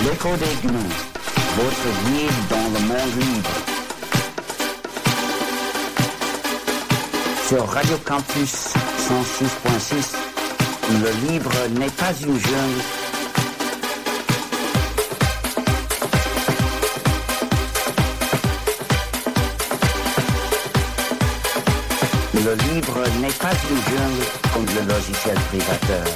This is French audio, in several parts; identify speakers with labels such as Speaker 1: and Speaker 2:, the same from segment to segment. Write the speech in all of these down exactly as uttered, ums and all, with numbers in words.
Speaker 1: L'écho des gnous, votre guide dans le monde libre. Sur Radio Campus cent six point six, le libre n'est pas une jungle. Le libre n'est pas une jungle comme le logiciel privateur.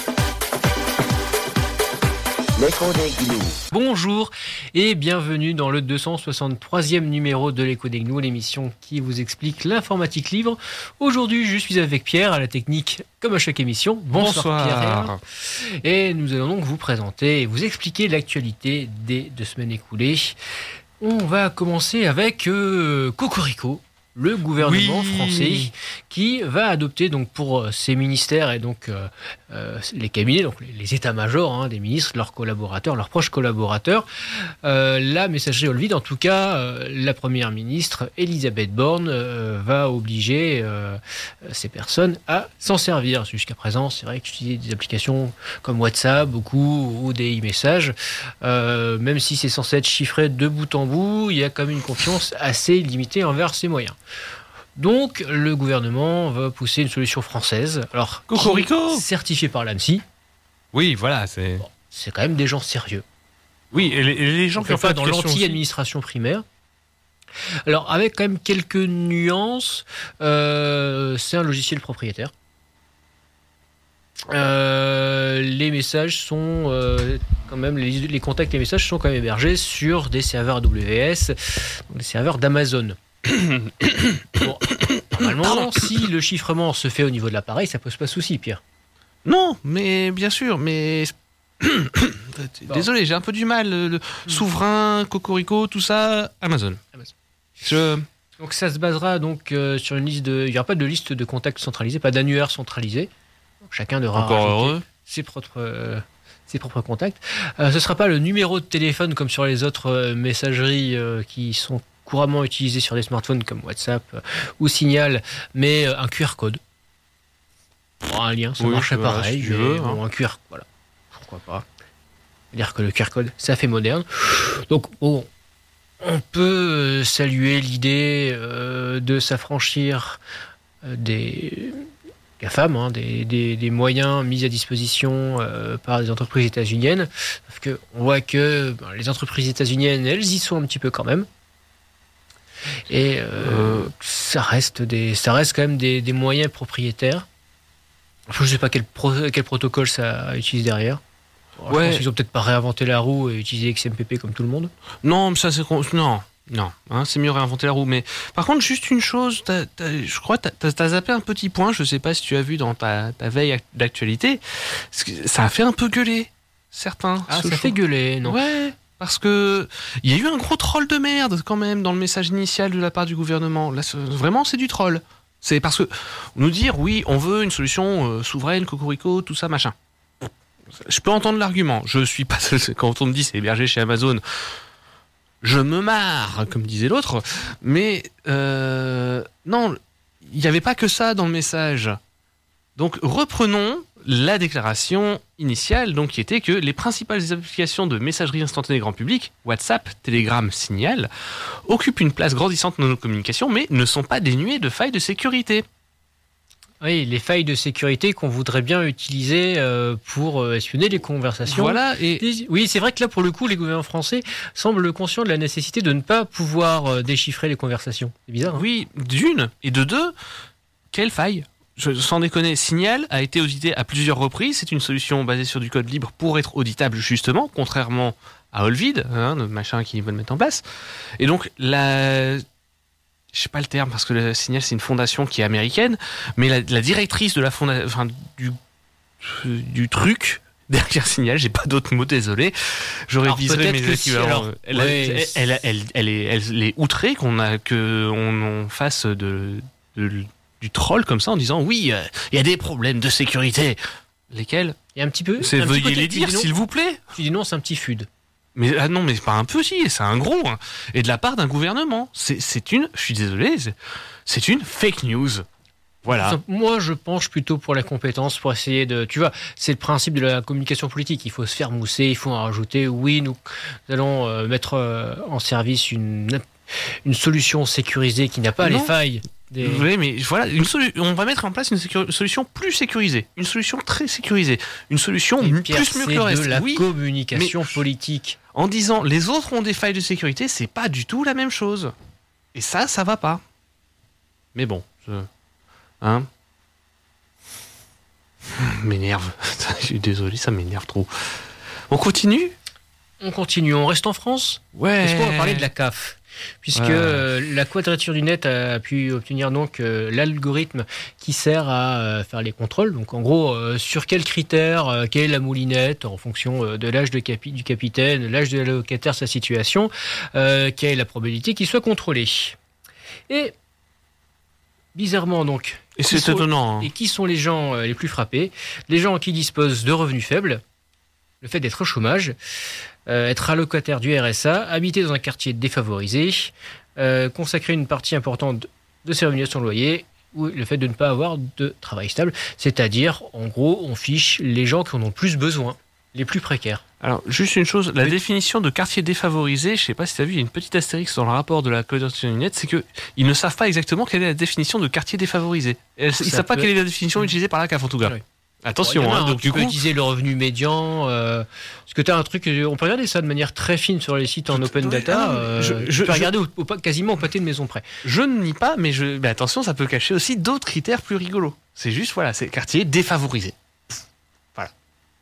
Speaker 1: L'écho des gnous.
Speaker 2: Bonjour et bienvenue dans le deux cent soixante-troisième numéro de l'Écho des gnous, l'émission qui vous explique l'informatique libre. Aujourd'hui, je suis avec Pierre à la technique, comme à chaque émission. Bonsoir,
Speaker 3: Bonsoir.
Speaker 2: Pierre. Et nous allons donc vous présenter et vous expliquer l'actualité des deux semaines écoulées. On va commencer avec euh, Cocorico. Le gouvernement
Speaker 3: oui.
Speaker 2: français qui va adopter donc pour ses ministères et donc euh, euh, les cabinets, donc les, les états-majors hein, des ministres, leurs collaborateurs, leurs proches collaborateurs, euh, la messagerie Olvid, en tout cas, euh, la première ministre Elisabeth Borne euh, va obliger euh, ces personnes à s'en servir. Jusqu'à présent, c'est vrai qu'utiliser des applications comme WhatsApp, beaucoup, ou des e-messages, euh, même si c'est censé être chiffré de bout en bout, il y a quand même une confiance assez limitée envers ces moyens. Donc, le gouvernement va pousser une solution française, alors
Speaker 3: Cocorico
Speaker 2: certifiée par l'ANSSI.
Speaker 3: Oui, voilà, c'est...
Speaker 2: Bon, c'est quand même des gens sérieux.
Speaker 3: Oui, et les, et les gens
Speaker 2: On
Speaker 3: qui
Speaker 2: fait
Speaker 3: ont fait
Speaker 2: pas dans
Speaker 3: l'application aussi.
Speaker 2: l'anti-administration primaire. Alors, avec quand même quelques nuances, euh, c'est un logiciel propriétaire. Euh, les messages sont euh, quand même les, les contacts, les messages sont quand même hébergés sur des serveurs A W S, donc des serveurs d'Amazon. Bon, normalement, si le chiffrement se fait au niveau de l'appareil, ça pose pas de souci, Pierre.
Speaker 3: Non, mais bien sûr, mais... Désolé, j'ai un peu du mal. Le, le souverain, Cocorico, tout ça, Amazon.
Speaker 2: Amazon.
Speaker 3: Je...
Speaker 2: Donc ça se basera donc euh, sur une liste de, il n'y aura pas de liste de contacts centralisés, pas d'annuaire centralisé. Donc, chacun devra
Speaker 3: Encore
Speaker 2: rajouter
Speaker 3: heureux.
Speaker 2: ses propres, euh, ses propres contacts. Euh, ce ne sera pas le numéro de téléphone comme sur les autres euh, messageries euh, qui sont couramment utilisées sur des smartphones comme WhatsApp euh, ou Signal, mais euh, un Q R code. Bon, un lien, ça
Speaker 3: Oui,
Speaker 2: marche
Speaker 3: bah,
Speaker 2: pareil.
Speaker 3: si tu
Speaker 2: mais
Speaker 3: veux,
Speaker 2: bon,
Speaker 3: hein.
Speaker 2: un Q R, voilà. Pourquoi pas. Dire que le Q R code, ça fait moderne. Donc, bon, on peut saluer l'idée euh, de s'affranchir euh, des GAFAM, hein, des, des, des moyens mis à disposition euh, par des entreprises états-uniennes. Parce qu'on voit que ben, les entreprises états-uniennes, elles y sont un petit peu quand même. Et euh, euh... ça reste des, ça reste quand même des, des moyens propriétaires. Je ne sais pas quel, pro, quel protocole ça utilise derrière. Bon, ouais. Je pense qu'ils ont peut-être pas réinventé la roue et utilisé X M P P comme tout le monde.
Speaker 3: Non, mais ça c'est... Non, non, hein, c'est mieux réinventer la roue. Mais par contre, juste une chose, t'as, t'as, je crois que tu as zappé un petit point, je ne sais pas si tu as vu dans ta, ta veille d'actualité, ça a fait un peu gueuler, certains.
Speaker 2: Ah, ça
Speaker 3: show.
Speaker 2: fait gueuler, non?
Speaker 3: Ouais, parce que il y a eu un gros troll de merde quand même dans le message initial de la part du gouvernement. Là, c'est, vraiment, c'est du troll. C'est parce que nous dire, oui, on veut une solution euh, souveraine, Cocorico, tout ça, machin. Je peux entendre l'argument. Je suis pas quand on me dit c'est hébergé chez Amazon, je me marre, comme disait l'autre. Mais euh, non, il n'y avait pas que ça dans le message. Donc reprenons la déclaration initiale, donc qui était que les principales applications de messagerie instantanée grand public, WhatsApp, Telegram, Signal, occupent une place grandissante dans nos communications, mais ne sont pas dénuées de failles de sécurité.
Speaker 2: Oui, les failles de sécurité qu'on voudrait bien utiliser euh, pour euh, espionner les conversations.
Speaker 3: Voilà, et...
Speaker 2: Oui, c'est vrai que là, pour le coup, les gouvernements français semblent conscients de la nécessité de ne pas pouvoir euh, déchiffrer les conversations. C'est bizarre, hein ?
Speaker 3: Oui, d'une, et de deux, quelle faille ? Je, sans déconner, Signal a été audité à plusieurs reprises. C'est une solution basée sur du code libre pour être auditable, justement, contrairement à Olvid, hein, le machin qu'ils veulent mettre en place. Et donc, la... je sais pas le terme parce que le Signal c'est une fondation qui est américaine, mais la, la directrice de la fondation, enfin du du truc derrière Signal, j'ai pas d'autres mots, désolé. J'aurais viseré mes équivalents. Si, elle, ouais, elle, elle, elle, elle, elle est, elle est outrée qu'on a que on, on fasse de, de du troll comme ça en disant oui, il euh, y a des problèmes de sécurité. Lesquels ?
Speaker 2: Il y a un petit peu.
Speaker 3: C'est
Speaker 2: un
Speaker 3: veuillez
Speaker 2: petit
Speaker 3: les dire, s'il vous plaît.
Speaker 2: Tu dis non, c'est un petit F U D.
Speaker 3: Mais ah non, mais c'est pas un petit, c'est un gros. Hein. Et de la part d'un gouvernement. C'est, c'est une, je suis désolé, c'est, c'est une fake news. Voilà.
Speaker 2: Moi, je penche plutôt pour la compétence, pour essayer de... Tu vois, c'est le principe de la communication politique. Il faut se faire mousser, il faut en rajouter. Oui, nous allons euh, mettre euh, en service une, une solution sécurisée qui n'a pas
Speaker 3: Non.
Speaker 2: les failles. Des...
Speaker 3: Oui, mais voilà, une solu- on va mettre en place une sécu- solution plus sécurisée, une solution très sécurisée, une solution
Speaker 2: Et
Speaker 3: plus
Speaker 2: Pierre,
Speaker 3: mieux
Speaker 2: c'est
Speaker 3: que le reste.
Speaker 2: de la
Speaker 3: Oui,
Speaker 2: communication politique.
Speaker 3: en disant les autres ont des failles de sécurité, c'est pas du tout la même chose. Et ça, ça va pas. Mais bon, je... hein, m'énerve. Je suis désolé, ça m'énerve trop. On continue ?
Speaker 2: On continue, on reste en France.
Speaker 3: Ouais.
Speaker 2: Est-ce qu'on va parler de la C A F ? Puisque
Speaker 3: Ouais.
Speaker 2: euh, la Quadrature du Net a pu obtenir donc euh, l'algorithme qui sert à euh, faire les contrôles. Donc en gros, euh, sur quels critères, euh, quelle est la moulinette en fonction euh, de l'âge de capi- du capitaine, l'âge de l'allocataire, sa situation, euh, quelle est la probabilité qu'il soit contrôlé. Et bizarrement donc,
Speaker 3: Et
Speaker 2: qui
Speaker 3: c'est
Speaker 2: sont-
Speaker 3: étonnant. hein.
Speaker 2: et qui sont les gens euh, les plus frappés ? Les gens qui disposent de revenus faibles, le fait d'être au chômage, euh, être allocataire du R S A, habiter dans un quartier défavorisé, euh, consacrer une partie importante de ses revenus à son loyer, ou le fait de ne pas avoir de travail stable. C'est-à-dire, en gros, on fiche les gens qui en ont plus besoin, les plus précaires.
Speaker 3: Alors, juste une chose, la
Speaker 2: Oui.
Speaker 3: définition de quartier défavorisé, je sais pas si tu as vu, il y a une petite astérix dans le rapport de la Quadrature du Net, c'est que ils ne savent pas exactement quelle est la définition de quartier défavorisé. Ils ne
Speaker 2: Ça
Speaker 3: savent pas
Speaker 2: peut-
Speaker 3: quelle est la définition utilisée par la C A F en tout cas.
Speaker 2: Oui.
Speaker 3: Attention,
Speaker 2: Il y en a
Speaker 3: hein,
Speaker 2: un,
Speaker 3: donc
Speaker 2: tu
Speaker 3: du
Speaker 2: peux
Speaker 3: coup,
Speaker 2: utiliser le revenu médian. Euh, parce que tu as un truc, on peut regarder ça de manière très fine sur les sites en
Speaker 3: Tout-
Speaker 2: open
Speaker 3: oui,
Speaker 2: data.
Speaker 3: ah non, mais
Speaker 2: euh,
Speaker 3: je-
Speaker 2: tu
Speaker 3: je-
Speaker 2: peux
Speaker 3: je-
Speaker 2: regarder au, au- quasiment au pâté de maison près.
Speaker 3: je ne nie pas, mais, je, mais attention, ça peut cacher aussi d'autres critères plus rigolos. C'est juste, voilà, c'est quartier défavorisé. Voilà.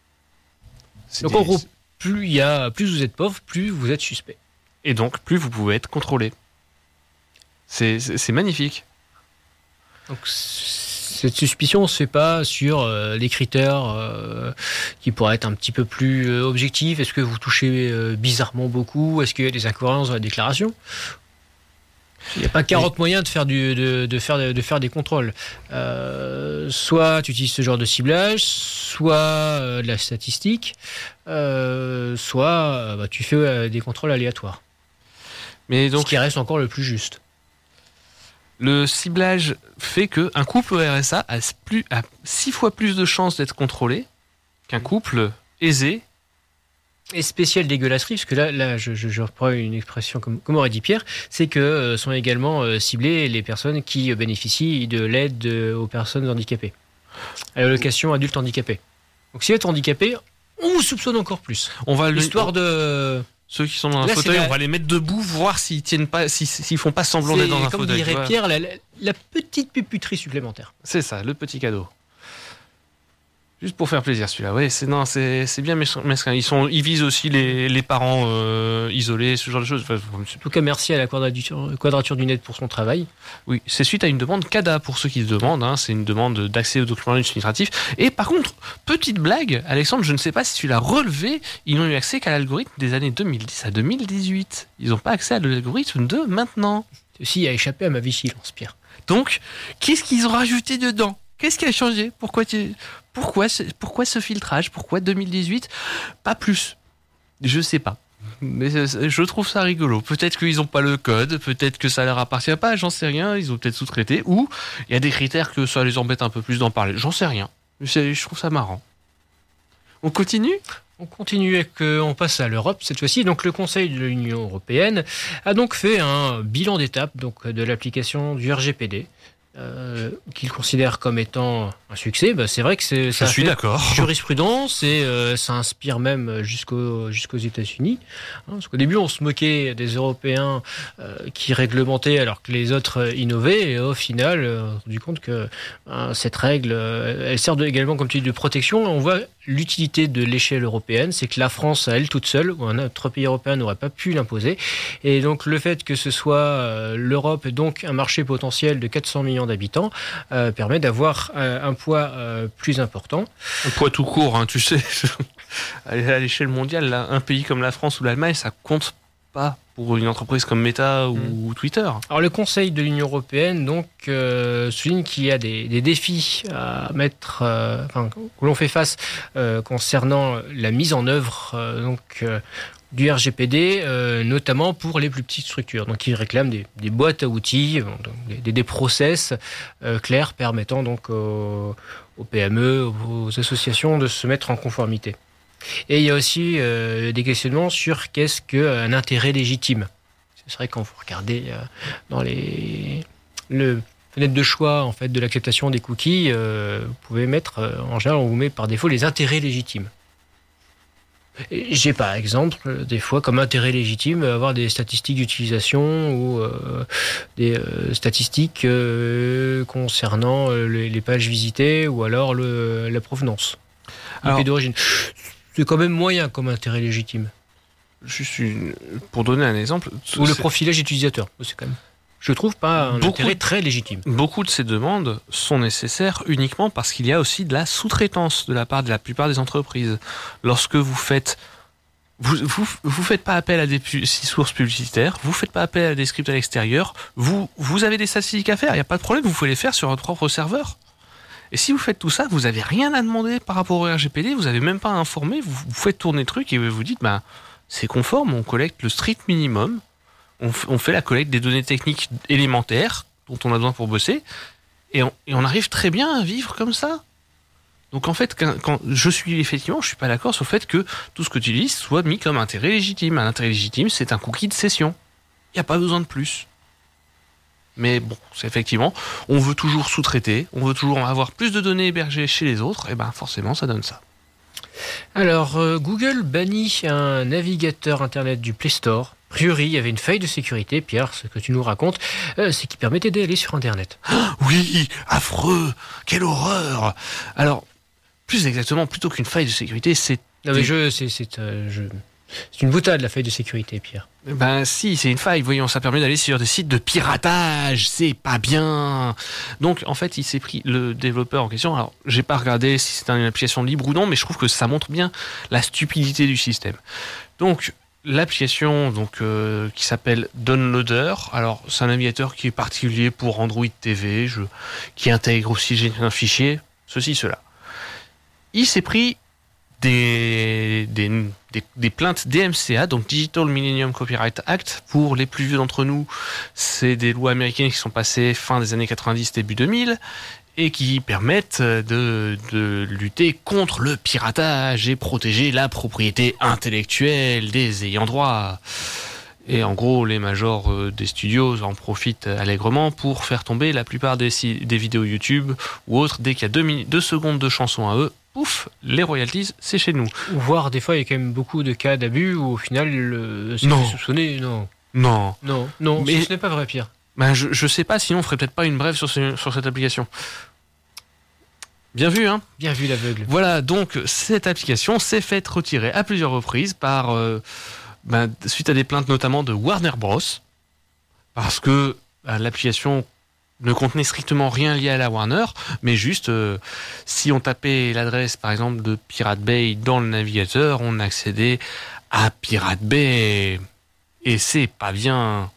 Speaker 3: C'est
Speaker 2: Donc
Speaker 3: des-
Speaker 2: en gros, plus il y a, plus vous êtes pauvre, plus vous êtes suspect.
Speaker 3: Et donc, plus vous pouvez être contrôlé. C'est, c'est, c'est magnifique.
Speaker 2: Donc cette suspicion ne se fait pas sur euh, des critères euh, qui pourraient être un petit peu plus euh, objectifs. Est-ce que vous touchez euh, bizarrement beaucoup ? Est-ce qu'il y a des incohérences dans la déclaration ? Il n'y a pas quarante moyens de faire, du, de, de faire, de faire des contrôles. Euh, soit tu utilises ce genre de ciblage, soit euh, de la statistique, euh, soit euh, bah, tu fais euh, des contrôles aléatoires.
Speaker 3: Mais
Speaker 2: Ce
Speaker 3: donc,
Speaker 2: qui reste encore le plus juste.
Speaker 3: le ciblage fait que un couple au R S A a, plus, a six fois plus de chances d'être contrôlé qu'un couple aisé.
Speaker 2: Et spéciale dégueulasserie, parce que là, là je, je, je reprends une expression comme, comme aurait dit Pierre, c'est que euh, sont également euh, ciblées les personnes qui euh, bénéficient de l'aide euh, aux personnes handicapées, à l'allocation adulte handicapé. Donc si vous êtes handicapé, on vous soupçonne encore plus.
Speaker 3: On va le-
Speaker 2: L'histoire de...
Speaker 3: Ceux qui sont dans un
Speaker 2: Là, c'est
Speaker 3: fauteuil,
Speaker 2: la-
Speaker 3: on va les mettre debout, voir s'ils tiennent pas, s'ils, s'ils font pas semblant
Speaker 2: C'est,
Speaker 3: d'être dans un
Speaker 2: comme
Speaker 3: fauteuil. tu
Speaker 2: dirait
Speaker 3: vois.
Speaker 2: Pierre, la, la- la petite puputerie supplémentaire.
Speaker 3: C'est ça, le petit cadeau. Juste pour faire plaisir, celui-là. Ouais, c'est non, c'est, c'est bien mesquin. Ils sont, ils visent aussi les, les parents euh, isolés, ce genre de choses. Enfin,
Speaker 2: En tout cas, merci à la Quadrature, quadrature du Net pour son travail.
Speaker 3: oui, c'est suite à une demande C A D A pour ceux qui se demandent. Hein, c'est une demande d'accès aux documents administratifs. Et par contre, petite blague, Alexandre, je ne sais pas si tu l'as relevé, ils n'ont eu accès qu'à l'algorithme des années deux mille dix à deux mille dix-huit. Ils n'ont pas accès à l'algorithme de maintenant.
Speaker 2: Ceci a échappé à ma vigilance, Pierre.
Speaker 3: Donc, qu'est-ce qu'ils ont rajouté dedans ? Qu'est-ce qui a changé ? Pourquoi, tu... pourquoi, ce... pourquoi ce filtrage ? Pourquoi deux mille dix-huit ? Pas plus. Je sais pas. Mais je trouve ça rigolo. Peut-être qu'ils n'ont pas le code, peut-être que ça leur appartient pas, j'en sais rien. Ils ont peut-être sous-traité. Ou il y a des critères que ça les embête un peu plus d'en parler. J'en sais rien. C'est- Je trouve ça marrant. On continue ?
Speaker 2: On continue avec, euh, on passe à l'Europe cette fois-ci. Donc le Conseil de l'Union européenne a donc fait un bilan d'étape donc de l'application du R G P D. Euh, qu'il considère comme étant un succès. Bah, c'est vrai que c'est, ça
Speaker 3: Je
Speaker 2: a
Speaker 3: suis
Speaker 2: fait
Speaker 3: d'accord.
Speaker 2: jurisprudence et euh, ça inspire même jusqu'au, jusqu'aux États-Unis. Hein, parce qu'au début, on se moquait des Européens euh, qui réglementaient alors que les autres euh, innovaient. Et au final, euh, on s'est rendu compte que euh, cette règle, euh, elle sert de, également comme type de protection. On voit l'utilité de l'échelle européenne, c'est que la France, à elle toute seule, ou un autre pays européen n'aurait pas pu l'imposer. Et donc le fait que ce soit euh, l'Europe et donc un marché potentiel de quatre cents millions d'habitants euh, permet d'avoir euh, un poids euh, plus important.
Speaker 3: Un poids tout court, hein, tu sais. À l'échelle mondiale, là, un pays comme la France ou l'Allemagne, ça compte pas pour une entreprise comme Meta ou
Speaker 2: Mm.
Speaker 3: Twitter.
Speaker 2: Alors le Conseil de l'Union européenne donc euh, souligne qu'il y a des, des défis à mettre, euh, enfin que l'on fait face euh, concernant la mise en œuvre euh, donc euh, du R G P D, euh, notamment pour les plus petites structures. Donc, ils réclament des, des boîtes à outils, donc des, des process euh, clairs permettant donc aux, aux P M E, aux associations de se mettre en conformité. Et il y a aussi euh, des questionnements sur qu'est-ce qu'un intérêt légitime. C'est vrai quand vous regardez euh, dans les le fenêtre de choix en fait de l'acceptation des cookies, euh, vous pouvez mettre euh, en général on vous met par défaut les intérêts légitimes. Et j'ai par exemple des fois comme intérêt légitime avoir des statistiques d'utilisation ou euh, des euh, statistiques euh, concernant euh, les, les pages visitées ou alors le, la provenance, le pays d'origine. C'est quand même moyen comme intérêt légitime.
Speaker 3: Juste une... pour donner un exemple,
Speaker 2: ou le profilage utilisateur, c'est quand même. Je trouve pas un
Speaker 3: beaucoup,
Speaker 2: intérêt très légitime.
Speaker 3: Beaucoup de ces demandes sont nécessaires uniquement parce qu'il y a aussi de la sous-traitance de la part de la plupart des entreprises. Lorsque vous faites, vous, vous, vous faites pas appel à des pu- sources publicitaires, vous faites pas appel à des scripts à l'extérieur, vous, vous avez des statistiques à faire, il n'y a pas de problème, vous pouvez les faire sur votre propre serveur. Et si vous faites tout ça, vous n'avez rien à demander par rapport au R G P D, vous n'avez même pas à informer, vous, vous faites tourner le truc et vous vous dites, bah, c'est conforme, on collecte le strict minimum, on, f- on fait la collecte des données techniques élémentaires dont on a besoin pour bosser, et on, et on arrive très bien à vivre comme ça. Donc en fait, quand, quand je suis effectivement, je suis pas d'accord sur le fait que tout ce que tu utilises soit mis comme intérêt légitime. Un intérêt légitime, c'est un cookie de session. Il n'y a pas besoin de plus. Mais bon, c'est effectivement, on veut toujours sous-traiter, on veut toujours avoir plus de données hébergées chez les autres, et ben forcément, ça donne ça.
Speaker 2: Alors, euh, Google bannit un navigateur Internet du Play Store. A priori, il y avait une faille de sécurité, Pierre, ce que tu nous racontes, euh, c'est qui permettait d'aller sur Internet.
Speaker 3: Oui, affreux, quelle horreur. Alors, plus exactement, plutôt qu'une faille de sécurité, c'est...
Speaker 2: Non mais je, c'est, c'est, euh, je... c'est une boutade, la faille de sécurité, Pierre.
Speaker 3: Ben si, c'est une faille, voyons, ça permet d'aller sur des sites de piratage, c'est pas bien. Donc en fait, il s'est pris, le développeur en question, alors j'ai pas regardé si c'est une application libre ou non, mais je trouve que ça montre bien la stupidité du système. Donc l'application donc euh, qui s'appelle Downloader, alors c'est un navigateur qui est particulier pour Android T V, je, qui intègre aussi un fichier, ceci, cela. Il s'est pris Des, des, des, des plaintes D M C A, donc Digital Millennium Copyright Act. Pour les plus vieux d'entre nous, c'est des lois américaines qui sont passées fin des années quatre-vingt-dix, début deux mille, et qui permettent de, de lutter contre le piratage et protéger la propriété intellectuelle des ayants droit. Et en gros, les majors des studios en profitent allègrement pour faire tomber la plupart des, des vidéos YouTube ou autres. Dès qu'il y a deux, minutes, deux secondes de chanson à eux, ouf, les royalties, c'est chez nous.
Speaker 2: Voire des fois, il y a quand même beaucoup de cas d'abus où au final, le, c'est
Speaker 3: non.
Speaker 2: soupçonné. Non.
Speaker 3: Non.
Speaker 2: Non, non,
Speaker 3: mais
Speaker 2: ce n'est pas vrai, Pierre.
Speaker 3: Ben je, je sais pas, sinon on ferait peut-être pas une brève sur, ce, sur cette application. Bien vu, hein.
Speaker 2: Bien vu, l'aveugle.
Speaker 3: Voilà, donc cette application s'est faite retirer à plusieurs reprises par, euh, ben, suite à des plaintes notamment de Warner Bros. Parce que ben, l'application ne contenait strictement rien lié à la Warner, mais juste euh, si on tapait l'adresse par exemple de Pirate Bay dans le navigateur, on accédait à Pirate Bay et c'est pas bien.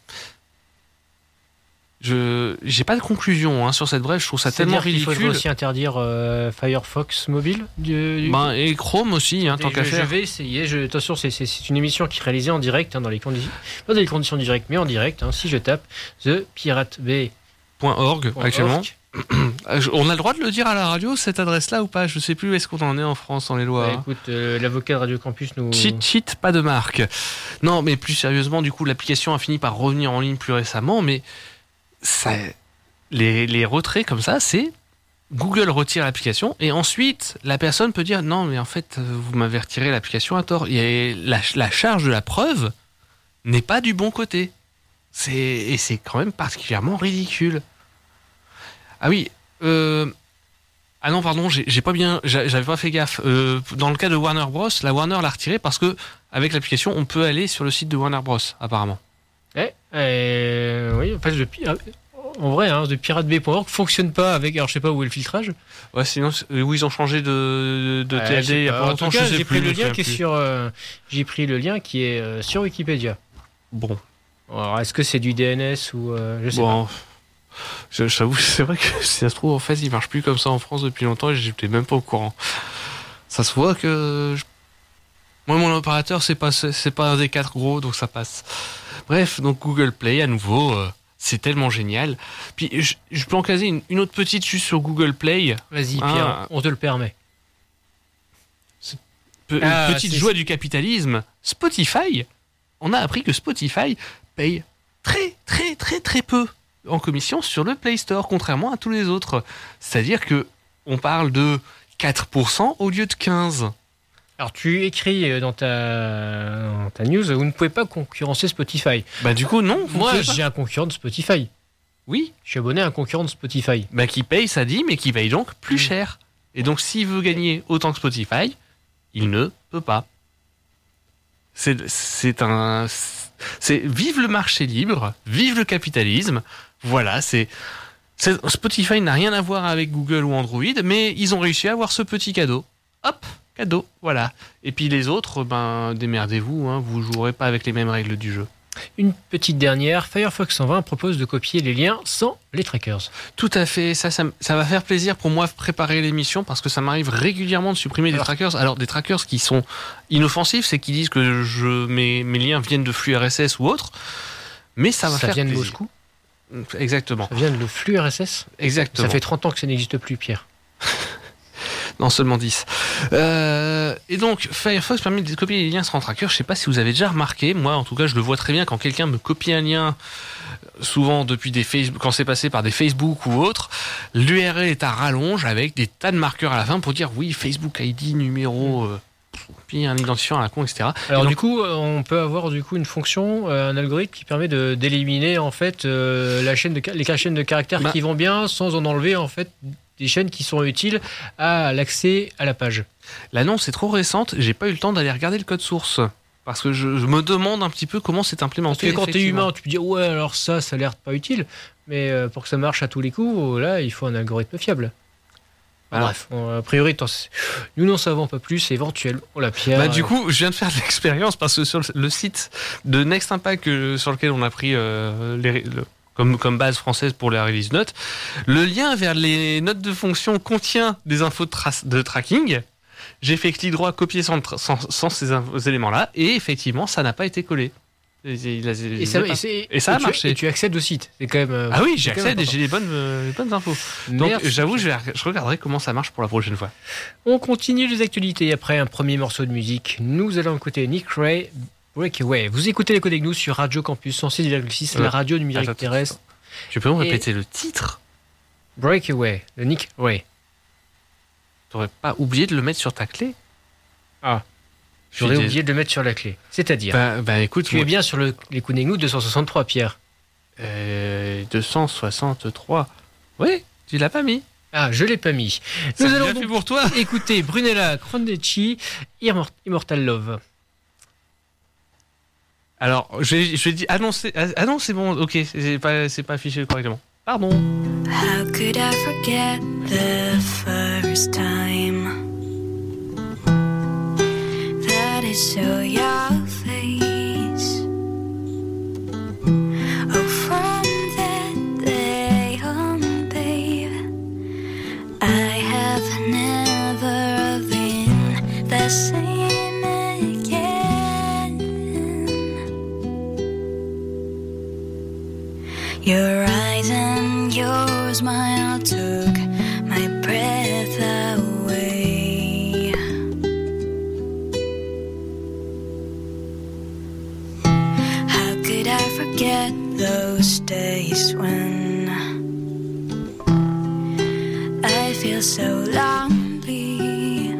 Speaker 3: Je j'ai pas de conclusion hein, sur cette brève, je trouve ça tellement ridicule.
Speaker 2: Il faudrait aussi interdire euh, Firefox mobile du, du...
Speaker 3: Ben, et Chrome aussi, hein, tant
Speaker 2: je,
Speaker 3: qu'à
Speaker 2: je
Speaker 3: faire.
Speaker 2: vais essayer. Je, attention, c'est, c'est, c'est une émission qui est réalisée en direct, hein, dans les conditions, pas dans les conditions directes, mais en direct. Hein, si je tape The Pirate Bay
Speaker 3: .org actuellement.
Speaker 2: Org.
Speaker 3: On a le droit de le dire à la radio, cette adresse-là ou pas? Je sais plus où est-ce qu'on en est en France dans les lois.
Speaker 2: Bah, écoute, euh, l'avocat de Radio Campus nous...
Speaker 3: Cheat, cheat, pas de marque. Non, mais plus sérieusement, du coup, l'application a fini par revenir en ligne plus récemment, mais ça, les, les retraits comme ça, c'est Google retire l'application et ensuite, la personne peut dire non, mais en fait, vous m'avez retiré l'application à tort. Et la, la charge de la preuve n'est pas du bon côté. C'est, et c'est quand même particulièrement ridicule. Ah oui, euh, ah non, pardon, j'ai, j'ai pas bien, j'avais pas fait gaffe. Euh, dans le cas de Warner Bros, la Warner l'a retiré parce que avec l'application, on peut aller sur le site de Warner Bros, apparemment.
Speaker 2: Eh, euh, oui, en fait, le, en vrai, hein, de pirate bay point org fonctionne pas avec, alors je sais pas où est le filtrage.
Speaker 3: Ouais, sinon, où ils ont changé de, de
Speaker 2: euh,
Speaker 3: T L D il y a pas longtemps.
Speaker 2: En tout cas,
Speaker 3: je sais
Speaker 2: j'ai
Speaker 3: plus,
Speaker 2: pris le lien qui est
Speaker 3: plus.
Speaker 2: sur, euh, j'ai pris le lien qui est euh, sur Wikipédia.
Speaker 3: Bon.
Speaker 2: Alors, est-ce que c'est du D N S ou euh, je sais
Speaker 3: bon.
Speaker 2: pas.
Speaker 3: Je, j'avoue, c'est vrai que si ça se trouve, en fait, il marche plus comme ça en France depuis longtemps et j'étais même pas au courant. Ça se voit que. Je... Moi, mon opérateur, c'est pas, c'est pas un des quatre gros, donc ça passe. Bref, donc Google Play, à nouveau, euh, c'est tellement génial. Puis, je, je peux en caser une, une autre petite juste sur Google Play.
Speaker 2: Vas-y,
Speaker 3: Ah.
Speaker 2: Pierre, on te le permet.
Speaker 3: Pe-
Speaker 2: Ah,
Speaker 3: une petite
Speaker 2: c'est-
Speaker 3: joie du capitalisme. Spotify, on a appris que Spotify paye très, très, très, très peu en commission sur le Play Store, contrairement à tous les autres. C'est-à-dire que on parle de quatre pour cent au lieu de quinze pour cent.
Speaker 2: Alors, tu écris dans ta, dans ta news, vous ne pouvez pas concurrencer Spotify.
Speaker 3: Bah du coup, non. vous
Speaker 2: Moi,
Speaker 3: pouvez pas.
Speaker 2: j'ai un concurrent de Spotify.
Speaker 3: Oui,
Speaker 2: Je suis abonné à un concurrent de Spotify.
Speaker 3: bah qui paye, ça dit, mais qui paye donc plus
Speaker 2: Mm.
Speaker 3: cher. Et donc, s'il veut gagner autant que Spotify, il ne peut pas. C'est, c'est un... C'est vive le marché libre, vive le capitalisme. Voilà, c'est... c'est- Spotify n'a rien à voir avec Google ou Android, mais ils ont réussi à avoir ce petit cadeau. Hop, cadeau, voilà. Et puis les autres, ben démerdez-vous, hein, vous jouerez pas avec les mêmes règles du jeu.
Speaker 2: Une petite dernière, Firefox cent vingt propose de copier les liens sans les trackers.
Speaker 3: Tout à fait, ça, ça, m- ça va faire plaisir pour moi de préparer l'émission parce que ça m'arrive régulièrement de supprimer des
Speaker 2: Alors-
Speaker 3: trackers. Alors des trackers qui sont inoffensifs, c'est qu'ils disent que je, mes, mes liens viennent de flux R S S ou autre, mais ça va
Speaker 2: ça
Speaker 3: faire
Speaker 2: vient de
Speaker 3: plaisir.
Speaker 2: Moscou.
Speaker 3: Exactement,
Speaker 2: Ça vient de le flux R S S.
Speaker 3: exactement.
Speaker 2: Ça fait trente ans que ça n'existe plus, Pierre.
Speaker 3: Non, seulement dix. Euh, et donc, Firefox permet de copier les liens sans tracker. Je sais pas si vous avez déjà remarqué, moi en tout cas je le vois très bien quand quelqu'un me copie un lien, souvent depuis des Facebook, quand c'est passé par des Facebook ou autres, l'U R L est à rallonge avec des tas de marqueurs à la fin pour dire oui, Facebook I D, numéro, euh, puis un identifiant à la con, et cetera.
Speaker 2: Alors
Speaker 3: Et donc,
Speaker 2: du coup, on peut avoir du coup une fonction, euh, un algorithme qui permet de d'éliminer en fait euh, la chaîne de ca- les ca- chaînes de caractères
Speaker 3: Bah.
Speaker 2: qui vont bien, sans en enlever en fait des chaînes qui sont utiles à l'accès à la page.
Speaker 3: l'annonce est trop récente, j'ai pas eu le temps d'aller regarder le code source. Parce que je, je me demande un petit peu comment c'est
Speaker 2: Parce
Speaker 3: implémenté.
Speaker 2: que quand tu es
Speaker 3: effectivement.
Speaker 2: humain, tu peux dire ouais alors ça, ça a l'air pas utile, mais euh, pour que ça marche à tous les coups, là il faut un algorithme fiable. Enfin,
Speaker 3: Alors.
Speaker 2: bref, on- a priori, tant- nous n'en savons pas plus, c'est éventuel. On la pierre.
Speaker 3: Bah, du coup, je viens de faire de l'expérience parce que sur le, le site de Next Impact euh, sur lequel on a pris euh, les, le- comme, comme base française pour les release notes, le lien vers les notes de fonction contient des infos de, trace- de tracking. J'ai fait clic droit, copier sans, tra- sans, sans ces infos- éléments-là, et effectivement, ça n'a pas été collé. Et, il a- il
Speaker 2: et ça,
Speaker 3: a pas-
Speaker 2: et c'est-
Speaker 3: et ça a
Speaker 2: tu-
Speaker 3: marché.
Speaker 2: Et tu accèdes au site. C'est quand même. euh,
Speaker 3: Ah oui,
Speaker 2: c'est
Speaker 3: j'ai
Speaker 2: quand même
Speaker 3: accès et
Speaker 2: important.
Speaker 3: j'ai les bonnes, euh, les bonnes infos. Donc,
Speaker 2: Merci.
Speaker 3: j'avoue, je, vais, je regarderai comment ça marche pour la prochaine fois.
Speaker 2: On continue les actualités après un premier morceau de musique. Nous allons écouter Nick Ray, Breakaway. Vous écoutez les codes avec nous sur Radio Campus cent six virgule six,
Speaker 3: Ouais.
Speaker 2: la radio numérique
Speaker 3: Attends,
Speaker 2: terrestre.
Speaker 3: Tu peux me
Speaker 2: Et-
Speaker 3: répéter le titre?
Speaker 2: Breakaway, de Nick Ray.
Speaker 3: T'aurais pas oublié de le mettre sur ta clé?
Speaker 2: Ah,
Speaker 3: Je suis
Speaker 2: j'aurais
Speaker 3: dés-
Speaker 2: oublié de le mettre sur la clé. C'est-à-dire,
Speaker 3: Bah, bah écoute,
Speaker 2: tu es
Speaker 3: moi-
Speaker 2: bien sur le, les coups avec nous deux cent soixante-trois, Pierre.
Speaker 3: Euh, deux cent soixante-trois. Oui, tu l'as pas mis.
Speaker 2: Ah, je l'ai pas mis.
Speaker 3: Ça
Speaker 2: Nous
Speaker 3: a
Speaker 2: allons
Speaker 3: bien
Speaker 2: donc
Speaker 3: fait pour toi.
Speaker 2: écouter Brunella Cronecci, Immor- Immortal Love.
Speaker 3: Alors, je vais, je vais dire. Ah non, c'est, ah non, c'est bon, ok, c'est pas, c'est pas affiché correctement. Pardon.
Speaker 4: How could I forget the first time that I saw your face? Oh, from that day on, babe, I have never been the same again. Your eyes and your smile took my breath away. How could I forget those days when I feel so lonely?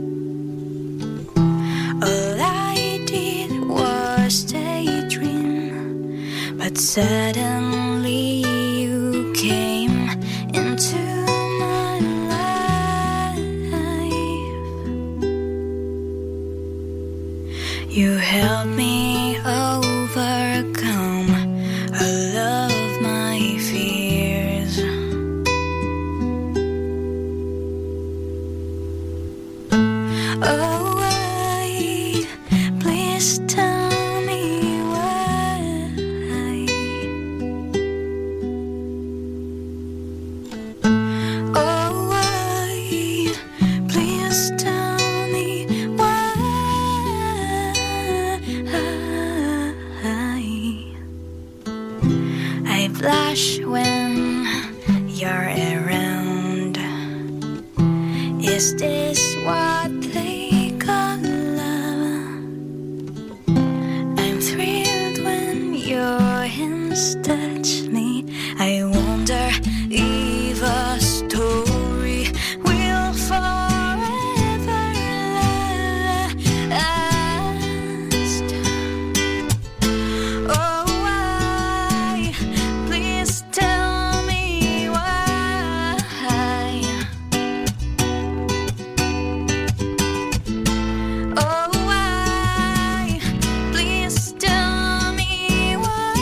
Speaker 4: All I did was daydream, but suddenly you came into my life. You helped me overcome all of my fears. Oh, why? Please tell me why. Oh, why? Please tell me why. hands touch me. I wonder if a story will forever last. Oh, why? Please tell me why. Oh, why? Please tell me why.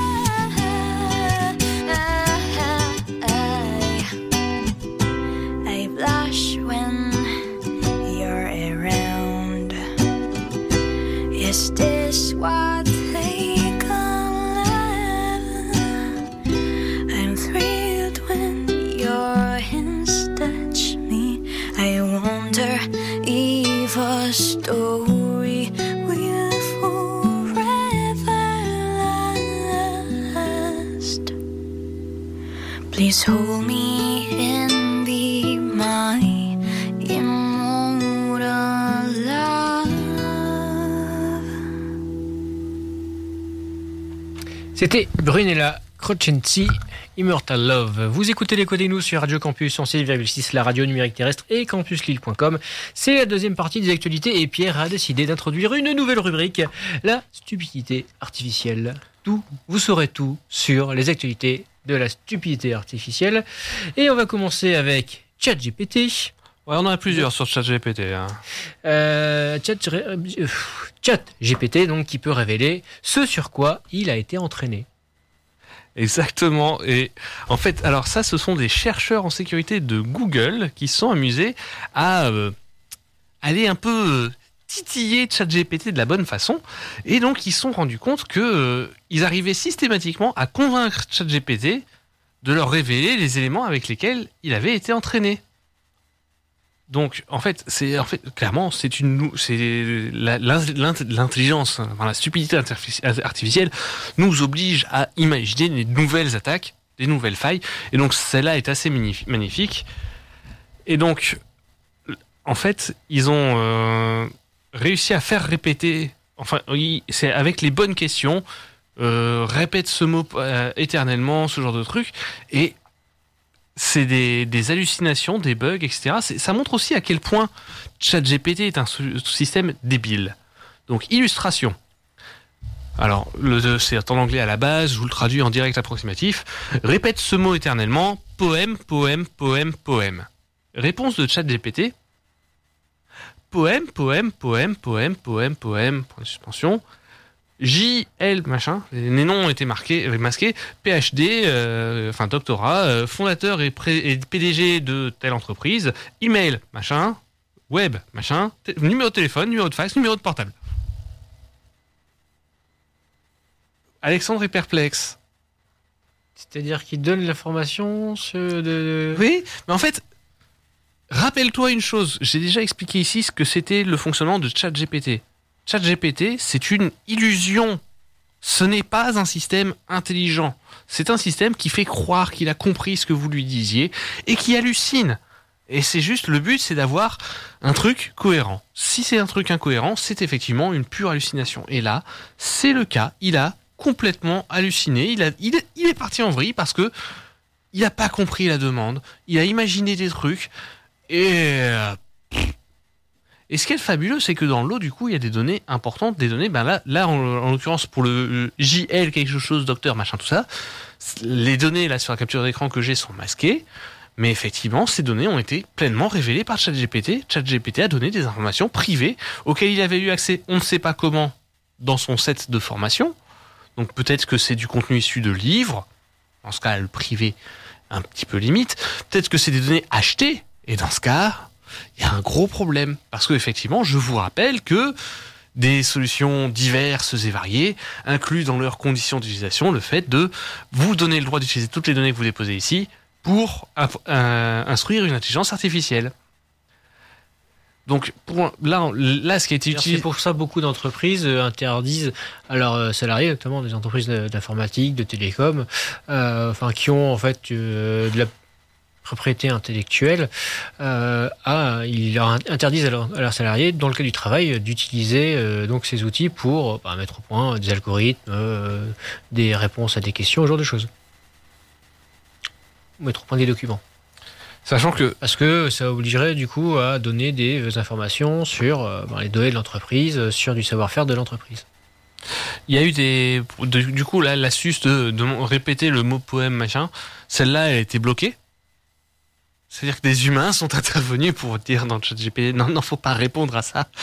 Speaker 4: I blush when you're around. Is this what they call love? I'm thrilled when your hands touch me. I wonder if a story will forever last. Please hold me and be my immortal love.
Speaker 2: C'était Brunella Crocenzi, Immortal Love. Vous écoutez les Côtés Nous sur Radio Campus cent six virgule six, la radio numérique terrestre et campus lille point com. C'est la deuxième partie des actualités et Pierre a décidé d'introduire une nouvelle rubrique, la stupidité artificielle. Tout, vous saurez tout sur les actualités de la stupidité artificielle. Et on va commencer avec ChatGPT.
Speaker 3: Ouais, on en a plusieurs sur ChatGPT. Hein.
Speaker 2: Euh, Chat, euh, ChatGPT, donc, qui peut révéler ce sur quoi il a été entraîné.
Speaker 3: Exactement. Et en fait, alors ça, ce sont des chercheurs en sécurité de Google qui se sont amusés à euh, aller un peu euh, titiller ChatGPT de la bonne façon. Et donc, ils se sont rendus compte que euh, ils arrivaient systématiquement à convaincre ChatGPT de leur révéler les éléments avec lesquels il avait été entraîné. Donc, en fait, c'est en fait clairement, c'est une, c'est la, l'intelligence, enfin, la stupidité artificielle nous oblige à imaginer des nouvelles attaques, des nouvelles failles, et donc celle-là est assez magnifique. Et donc, en fait, ils ont euh, réussi à faire répéter, enfin, oui, c'est avec les bonnes questions, euh, répète ce mot euh, éternellement, ce genre de truc, et c'est des, des hallucinations, des bugs, et cetera. C'est, ça montre aussi à quel point ChatGPT est un système débile. Donc, illustration. Alors, le, c'est en anglais à la base, je vous le traduis en direct approximatif. Répète ce mot éternellement. Poème, poème, poème, poème. Réponse de ChatGPT. Poème, poème, poème, poème, poème, poème, point de suspension. J L machin, les noms ont été marqués, masqués, P H D, euh, enfin doctorat, euh, fondateur et, pré- et P D G de telle entreprise, email machin, web machin, t- numéro de téléphone, numéro de fax, numéro de portable. Alexandre est perplexe.
Speaker 2: C'est-à-dire qu'il donne l'information ce de...
Speaker 3: Oui, mais en fait, rappelle-toi une chose, j'ai déjà expliqué ici ce que c'était le fonctionnement de ChatGPT. ChatGPT, c'est une illusion. Ce n'est pas un système intelligent. C'est un système qui fait croire qu'il a compris ce que vous lui disiez et qui hallucine. Et c'est juste, le but, c'est d'avoir un truc cohérent. Si c'est un truc incohérent, c'est effectivement une pure hallucination. Et là, c'est le cas. Il a complètement halluciné. Il, a, il, est, il est parti en vrille parce que il n'a pas compris la demande. Il a imaginé des trucs et... Et ce qui est fabuleux, c'est que dans l'eau, du coup, il y a des données importantes, des données, ben là, là en, en l'occurrence, pour le J L, quelque chose, docteur, machin, tout ça, les données, là, sur la capture d'écran que j'ai sont masquées, mais effectivement, ces données ont été pleinement révélées par ChatGPT. ChatGPT a donné des informations privées auxquelles il avait eu accès, on ne sait pas comment, dans son set de formation. Donc peut-être que c'est du contenu issu de livres, dans ce cas, le privé, un petit peu limite. Peut-être que c'est des données achetées, et dans ce cas... il y a un gros problème. Parce que, effectivement, je vous rappelle que des solutions diverses et variées incluent dans leurs conditions d'utilisation le fait de vous donner le droit d'utiliser toutes les données que vous déposez ici pour euh, instruire une intelligence artificielle. Donc, pour, là, là, ce qui a été utilisé...
Speaker 2: C'est pour ça beaucoup d'entreprises interdisent à leurs salariés, notamment des entreprises d'informatique, de télécom, euh, enfin, qui ont en fait euh, de la propriété intellectuelle, euh, à, ils leur interdisent à, leur, à leurs salariés, dans le cas du travail, d'utiliser euh, donc ces outils pour bah, mettre au point des algorithmes, euh, des réponses à des questions, ce genre de choses. Ou mettre au point des documents.
Speaker 3: Sachant que...
Speaker 2: Parce que ça obligerait du coup à donner des informations sur euh, bah, les données de l'entreprise, sur du savoir-faire de l'entreprise.
Speaker 3: Il y a eu des... de- du coup, là, l'astuce de, de répéter le mot poème, machin, celle-là, elle a été bloquée. C'est-à-dire que des humains sont intervenus pour dire dans le chat G P T, non, non, faut pas répondre à ça.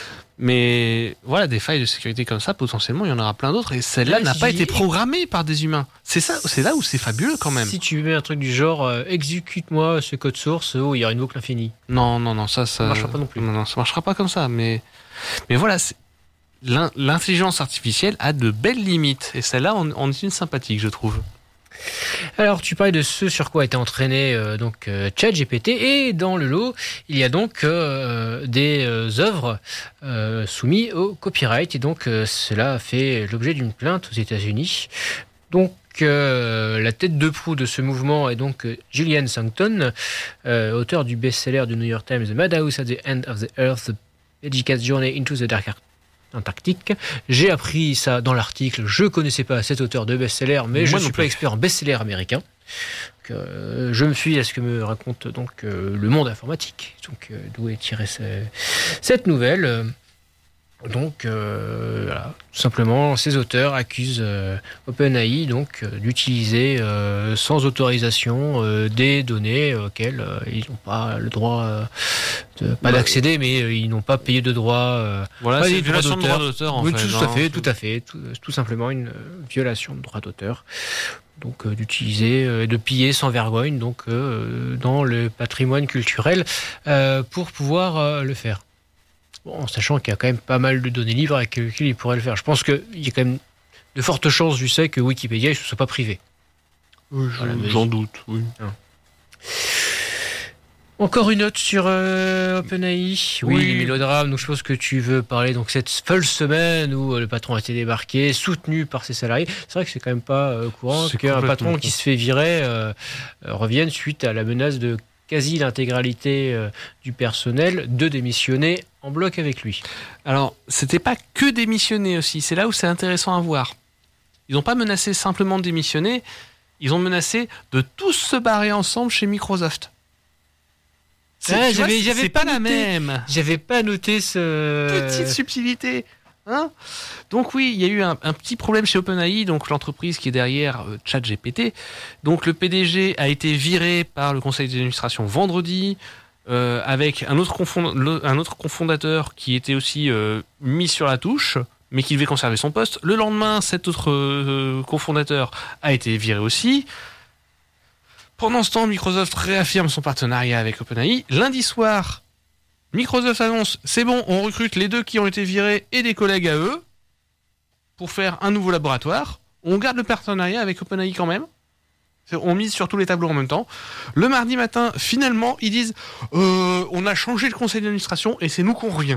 Speaker 3: Mais voilà, des failles de sécurité comme ça, potentiellement, il y en aura plein d'autres. Et celle-là
Speaker 2: Ouais,
Speaker 3: n'a
Speaker 2: si
Speaker 3: pas
Speaker 2: j'y-
Speaker 3: été programmée par des humains. C'est ça, c'est là où c'est fabuleux quand même.
Speaker 2: Si tu mets un truc du genre euh, exécute-moi ce code source, où il y aura une boucle infinie.
Speaker 3: Non, non, non, ça, ça,
Speaker 2: Ça marchera pas non plus.
Speaker 3: Non, non, ça marchera pas comme ça. Mais, mais voilà, c'est- l'in- l'intelligence artificielle a de belles limites. Et celle-là, on, on est une sympathique, je trouve.
Speaker 2: Alors, tu parlais de ce sur quoi a été entraîné euh, donc euh, ChatGPT, et dans le lot, il y a donc euh, des euh, œuvres euh, soumises au copyright, et donc euh, cela a fait l'objet d'une plainte aux États-Unis. Donc, euh, la tête de proue de ce mouvement est donc euh, Julian Sancton, euh, auteur du best-seller du New York Times, The Madhouse at the End of the Earth, The Magical Journey into the Dark Antarctique. J'ai appris ça dans l'article. Je connaissais pas cet auteur de best-seller, mais
Speaker 3: Moi
Speaker 2: je
Speaker 3: non
Speaker 2: suis
Speaker 3: plus.
Speaker 2: pas expert en best-seller américain. Donc, euh, je me suis à ce que me raconte donc euh, le monde informatique. Donc, euh, d'où est tirée ce- cette nouvelle. Euh, Donc, euh, voilà. Tout simplement, ces auteurs accusent euh, OpenAI donc euh, d'utiliser euh, sans autorisation euh, des données auxquelles euh, ils n'ont pas le droit, euh, de, pas
Speaker 3: Bah,
Speaker 2: d'accéder, mais euh, ils n'ont pas payé de droit. Euh,
Speaker 3: Voilà,
Speaker 2: pas
Speaker 3: c'est
Speaker 2: des
Speaker 3: une violation de
Speaker 2: droits
Speaker 3: droit d'auteur, en
Speaker 2: oui,
Speaker 3: fait.
Speaker 2: tout à
Speaker 3: hein.
Speaker 2: fait, tout à fait, tout, tout simplement une euh, violation de droit d'auteur. Donc euh, d'utiliser, euh, de piller sans vergogne donc euh, dans le patrimoine culturel euh, pour pouvoir euh, le faire. Bon, en sachant qu'il y a quand même pas mal de données libres avec lesquelles il pourrait le faire. Je pense qu'il y a quand même de fortes chances, du fait que Wikipédia ne soit pas privé.
Speaker 3: Oui, je-
Speaker 2: Voilà, mais-
Speaker 3: j'en doute, oui.
Speaker 2: Encore une note sur euh, OpenAI. Oui,
Speaker 3: Oui.
Speaker 2: les mélodrames. Donc je pense que tu veux parler donc cette folle semaine où euh, le patron a été débarqué, soutenu par ses salariés. C'est vrai que c'est quand même pas euh, courant
Speaker 3: C'est
Speaker 2: qu'un
Speaker 3: complètement
Speaker 2: patron
Speaker 3: con.
Speaker 2: qui se fait virer euh, euh, revienne suite à la menace de quasi l'intégralité euh, du personnel de démissionner en bloc avec lui.
Speaker 3: Alors, c'était pas que démissionner aussi. C'est là où c'est intéressant à voir. Ils n'ont pas menacé simplement de démissionner. Ils ont menacé de tous se barrer ensemble chez Microsoft. C'est,
Speaker 2: Ah,
Speaker 3: tu vois,
Speaker 2: j'avais-
Speaker 3: c'est-
Speaker 2: j'avais
Speaker 3: c'est
Speaker 2: pas
Speaker 3: pas la
Speaker 2: noté.
Speaker 3: même.
Speaker 2: J'avais pas noté ce
Speaker 3: Petite subtilité. Hein, donc oui, il y a eu un, un petit problème chez OpenAI, donc l'entreprise qui est derrière euh, ChatGPT. Donc le P D G a été viré par le conseil d'administration vendredi, euh, avec un autre, confond- le- un autre cofondateur qui était aussi euh, mis sur la touche, mais qui devait conserver son poste. Le lendemain, cet autre euh, cofondateur a été viré aussi. Pendant ce temps, Microsoft réaffirme son partenariat avec OpenAI. Lundi soir, Microsoft annonce, c'est bon, on recrute les deux qui ont été virés et des collègues à eux pour faire un nouveau laboratoire. On garde le partenariat avec OpenAI quand même. On mise sur tous les tableaux en même temps. Le mardi matin, finalement, ils disent euh, on a changé le conseil d'administration et c'est nous qu'on revient.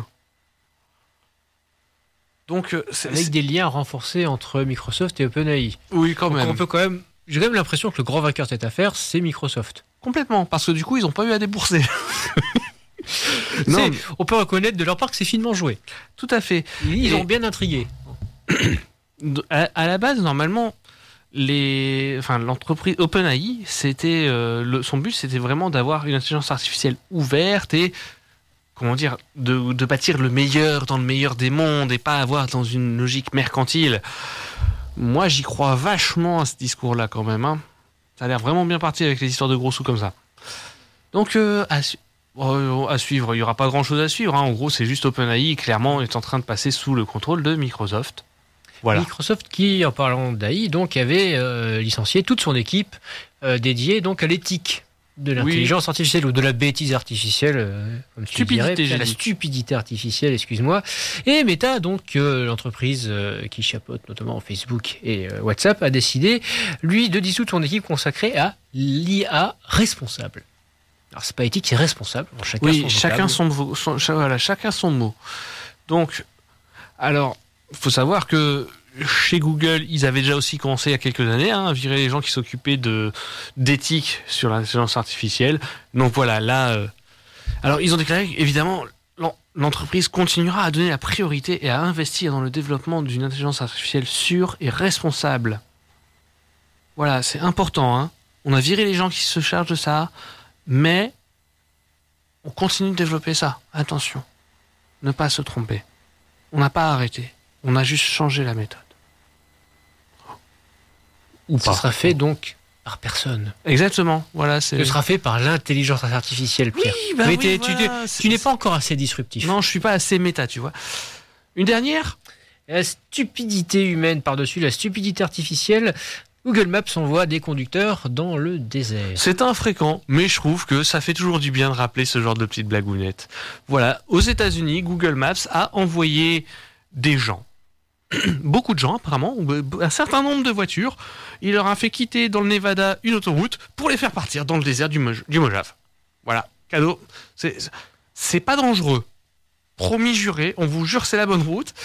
Speaker 3: Donc, euh, c'est,
Speaker 2: avec
Speaker 3: c'est-
Speaker 2: des liens renforcés entre Microsoft et OpenAI.
Speaker 3: oui, quand
Speaker 2: Donc
Speaker 3: même.
Speaker 2: on peut quand même. J'ai quand même l'impression que le grand vainqueur de cette affaire, c'est Microsoft.
Speaker 3: Complètement, parce que du coup, ils n'ont pas eu à débourser. Non,
Speaker 2: C'est-
Speaker 3: mais-
Speaker 2: on peut reconnaître de leur part que c'est finement joué.
Speaker 3: tout à fait.
Speaker 2: Ils
Speaker 3: Et-
Speaker 2: ont bien intrigué.
Speaker 3: À, à la base, normalement, les, enfin, l'entreprise OpenAI, c'était euh, le, son but, c'était vraiment d'avoir une intelligence artificielle ouverte et comment dire, de, de bâtir le meilleur dans le meilleur des mondes et pas avoir dans une logique mercantile. Moi, j'y crois vachement à ce discours-là quand même. Hein. Ça a l'air vraiment bien parti avec les histoires de gros sous comme ça. Donc, euh, à, su- euh, à suivre, il n'y aura pas grand-chose à suivre. Hein. En gros, c'est juste OpenAI, clairement, est en train de passer sous le contrôle de Microsoft. Voilà.
Speaker 2: Microsoft qui, en parlant d'A I, donc avait euh, licencié toute son équipe euh, dédiée donc à l'éthique de l'intelligence artificielle ou de la bêtise artificielle, euh, comme tu
Speaker 3: Stupidité,
Speaker 2: dirais,
Speaker 3: j'ai
Speaker 2: la
Speaker 3: dit.
Speaker 2: stupidité artificielle, excuse-moi. Et Meta, donc euh, l'entreprise euh, qui chapeaute notamment Facebook et euh, WhatsApp, a décidé, lui, de dissoudre son équipe consacrée à l'I A responsable. Alors c'est pas éthique, c'est responsable. Bon, chacun
Speaker 3: Oui,
Speaker 2: son
Speaker 3: chacun
Speaker 2: vocable.
Speaker 3: son, vo- son- cha- voilà, chacun son mot. Donc, alors, faut savoir que chez Google, ils avaient déjà aussi commencé il y a quelques années hein, à virer les gens qui s'occupaient de, d'éthique sur l'intelligence artificielle. Donc voilà, là... Euh... Alors, ils ont déclaré qu'évidemment, l'entreprise continuera à donner la priorité et à investir dans le développement d'une intelligence artificielle sûre et responsable. Voilà, c'est important. Hein. On a viré les gens qui se chargent de ça, mais on continue de développer ça. Attention, ne pas se tromper. On n'a pas arrêté. On a juste changé la méthode.
Speaker 2: Ou ça sera fait donc par personne.
Speaker 3: Exactement. Voilà, c'est...
Speaker 2: Ce sera fait par l'intelligence artificielle, Pierre.
Speaker 3: Oui, bah
Speaker 2: Mais
Speaker 3: oui,
Speaker 2: tu,
Speaker 3: voilà,
Speaker 2: tu, tu n'es pas encore assez disruptif.
Speaker 3: Non, je suis pas assez méta, tu vois. Une dernière ?
Speaker 2: La stupidité humaine par-dessus la stupidité artificielle. Google Maps envoie des conducteurs dans le désert.
Speaker 3: C'est infréquent, mais je trouve que ça fait toujours du bien de rappeler ce genre de petites blagounettes. Voilà, aux États-Unis, Google Maps a envoyé des gens, beaucoup de gens apparemment, un certain nombre de voitures. Il leur a fait quitter dans le Nevada une autoroute pour les faire partir dans le désert du, Moj- du Mojave. Voilà, cadeau. C'est, c'est pas dangereux. Promis juré, on vous jure c'est la bonne route.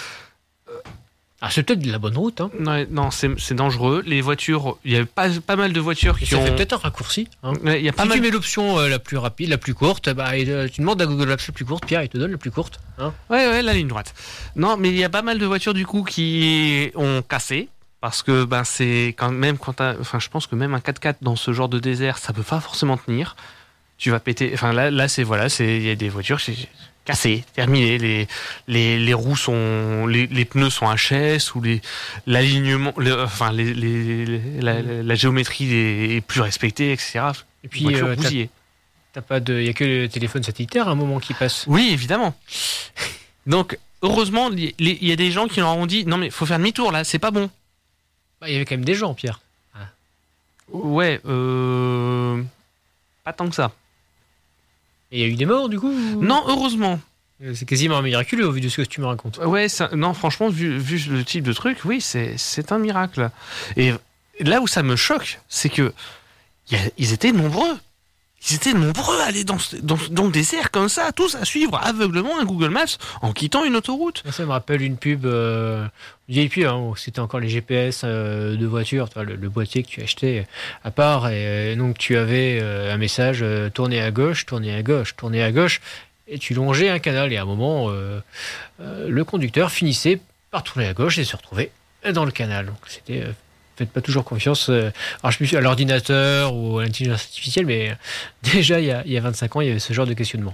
Speaker 2: Ah, c'est peut-être la bonne route. Hein.
Speaker 3: Non, non c'est, c'est dangereux. Les voitures, il y a pas, pas mal de voitures qui
Speaker 2: ça
Speaker 3: ont...
Speaker 2: fait peut-être un raccourci. Hein.
Speaker 3: Il y a pas
Speaker 2: si
Speaker 3: mal...
Speaker 2: tu mets l'option euh, la plus rapide, la plus courte, bah, et, euh, tu demandes à Google Maps la plus courte, Pierre, il te donne la plus courte. Hein.
Speaker 3: Ouais, ouais, la ligne droite. Non, mais il y a pas mal de voitures du coup qui ont cassé. Parce que ben, c'est quand même... Quand enfin, je pense que même un quatre-quatre dans ce genre de désert, ça peut pas forcément tenir. Tu vas péter... Enfin, là, là c'est... Voilà, c'est, il y a des voitures... C'est, cassé, terminé, les, les, les roues sont, les, les pneus sont H S ou les, l'alignement, les, enfin les, les, les, la, la géométrie est, est plus respectée, et cetera.
Speaker 2: Et puis, euh, t'as, t'as pas de, il y a que le téléphone satellitaire à un moment qui passe.
Speaker 3: Oui, évidemment. Donc, heureusement, il y a des gens qui leur ont dit, non mais faut faire demi-tour là, c'est pas bon.
Speaker 2: Bah, il y avait quand même des gens, Pierre. Ah.
Speaker 3: Ouais, euh, pas tant que ça.
Speaker 2: Et il y a eu des morts, du coup ou...
Speaker 3: Non, heureusement.
Speaker 2: C'est quasiment miraculeux au vu de ce que tu me racontes.
Speaker 3: Ouais, ça, non, franchement, vu, vu le type de truc, oui, c'est, c'est un miracle. Et là où ça me choque, c'est que y a, ils étaient nombreux. Ils étaient nombreux à aller dans, dans, dans le désert comme ça, tous à suivre aveuglement un Google Maps en quittant une autoroute.
Speaker 2: Ça me rappelle une pub, euh, une vieille pub, hein, où c'était encore les G P S euh, de voiture, le, le boîtier que tu achetais à part. Et euh, donc tu avais euh, un message, euh, tournez à gauche, tournez à gauche, tournez à gauche. Et tu longeais un canal. Et à un moment, euh, euh, le conducteur finissait par tourner à gauche et se retrouvait dans le canal. Donc c'était... Euh, faites pas toujours confiance euh, alors, je me suis, à l'ordinateur ou à l'intelligence artificielle, mais déjà il y, a, il y a vingt-cinq ans il y avait ce genre de questionnement.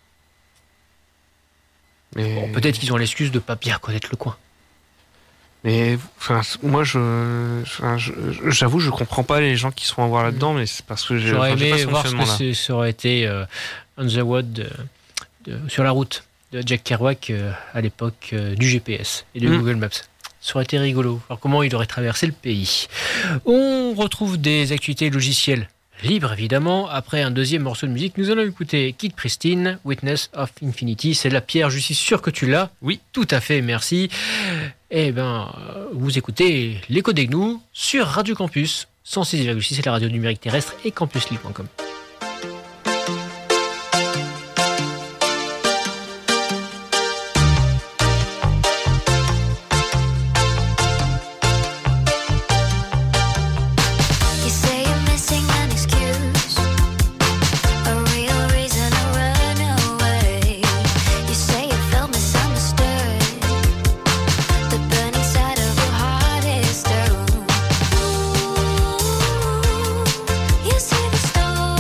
Speaker 2: Mais... Bon, peut-être qu'ils ont l'excuse de pas bien connaître le coin.
Speaker 3: Mais enfin, moi je, enfin, je, j'avoue je comprends pas les gens qui sont à voir là-dedans, mais c'est parce que j'ai,
Speaker 2: j'aurais
Speaker 3: enfin,
Speaker 2: aimé
Speaker 3: j'ai pas
Speaker 2: voir ce que ça aurait été euh, on the road de, de, sur la route de Jack Kerouac euh, à l'époque euh, du G P S et de mmh. Google Maps. Ça aurait été rigolo. Alors comment il aurait traversé le pays. On retrouve des actualités logicielles libres, évidemment. Après un deuxième morceau de musique, nous allons écouter Kid Pristine, Witness of Infinity. C'est la Pierre, je suis sûr que tu l'as.
Speaker 3: Oui.
Speaker 2: Tout à fait, merci. Eh bien, vous écoutez l'Écho des Gnous sur Radio Campus cent six virgule six, c'est la radio numérique terrestre et campuslibre point com.
Speaker 4: You see the stars.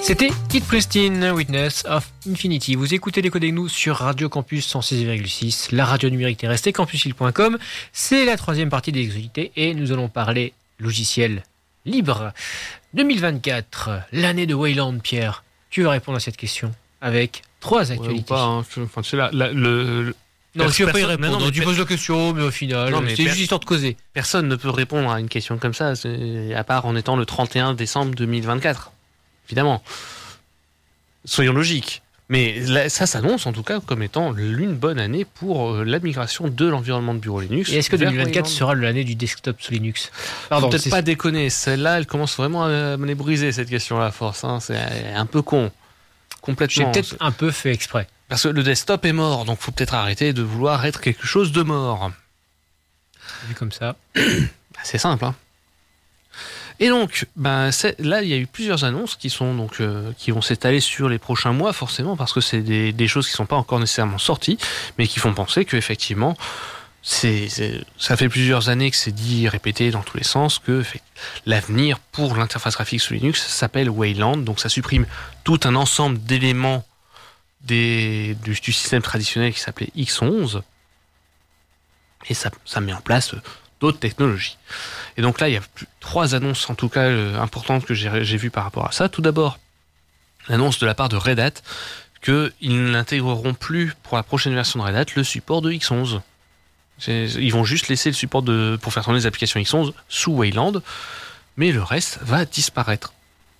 Speaker 2: C'était Kid Pristine, Witness of Infinity. Vous écoutez Décodez-nous sur Radio Campus cent six virgule six, la radio numérique terrestre et campusile point com. C'est la troisième partie des actualités et nous allons parler logiciel libre. deux mille vingt-quatre, l'année de Wayland, Pierre. Tu vas répondre à cette question avec trois actualités.
Speaker 3: Ouais, ou pas, hein. Enfin, tu sais, la, la, le, le...
Speaker 2: Non,
Speaker 3: Pers-
Speaker 2: tu vas pas y
Speaker 3: personne-
Speaker 2: répondre.
Speaker 3: non, non,
Speaker 2: tu
Speaker 3: mais
Speaker 2: poses la question, mais au final,
Speaker 3: Non, mais
Speaker 2: c'est
Speaker 3: per-
Speaker 2: juste histoire de causer.
Speaker 3: Personne ne peut répondre à une question comme ça, c'est- à part en étant le trente et un décembre deux mille vingt-quatre. Évidemment. Soyons logiques. Mais là, ça s'annonce en tout cas comme étant une bonne année pour euh, la migration de l'environnement de bureau Linux.
Speaker 2: Et est-ce que
Speaker 3: vers
Speaker 2: deux mille vingt-quatre
Speaker 3: Wayland.
Speaker 2: sera l'année du desktop sous Linux?
Speaker 3: Pardon,
Speaker 2: Faut
Speaker 3: peut-être
Speaker 2: c'est-
Speaker 3: pas déconner. Celle-là, elle commence vraiment à me les briser, cette question-là, à force. Hein. C'est un peu con.
Speaker 2: J'ai
Speaker 3: Complètement.
Speaker 2: peut-être un peu fait exprès.
Speaker 3: Parce que le desktop est mort, donc faut peut-être arrêter de vouloir être quelque chose de mort.
Speaker 2: Vu comme ça.
Speaker 3: C'est simple, hein. Et donc, ben, c'est- là, il y a eu plusieurs annonces qui sont donc euh, qui vont s'étaler sur les prochains mois, forcément, parce que c'est des, des choses qui sont pas encore nécessairement sorties, mais qui font penser que effectivement, c'est, c'est- ça fait plusieurs années que c'est dit et répété dans tous les sens que fait, l'avenir pour l'interface graphique sous Linux s'appelle Wayland, donc ça supprime tout un ensemble d'éléments des, du, du système traditionnel qui s'appelait X onze, et ça, ça met en place euh, d'autres technologies. Et donc là, il y a plus- trois annonces en tout cas euh, importantes que j'ai, j'ai vues par rapport à ça. Tout d'abord, l'annonce de la part de Red Hat qu'ils n'intégreront plus pour la prochaine version de Red Hat le support de X onze. C'est- Ils vont juste laisser le support de, pour faire tourner les applications X onze sous Wayland, mais le reste va disparaître.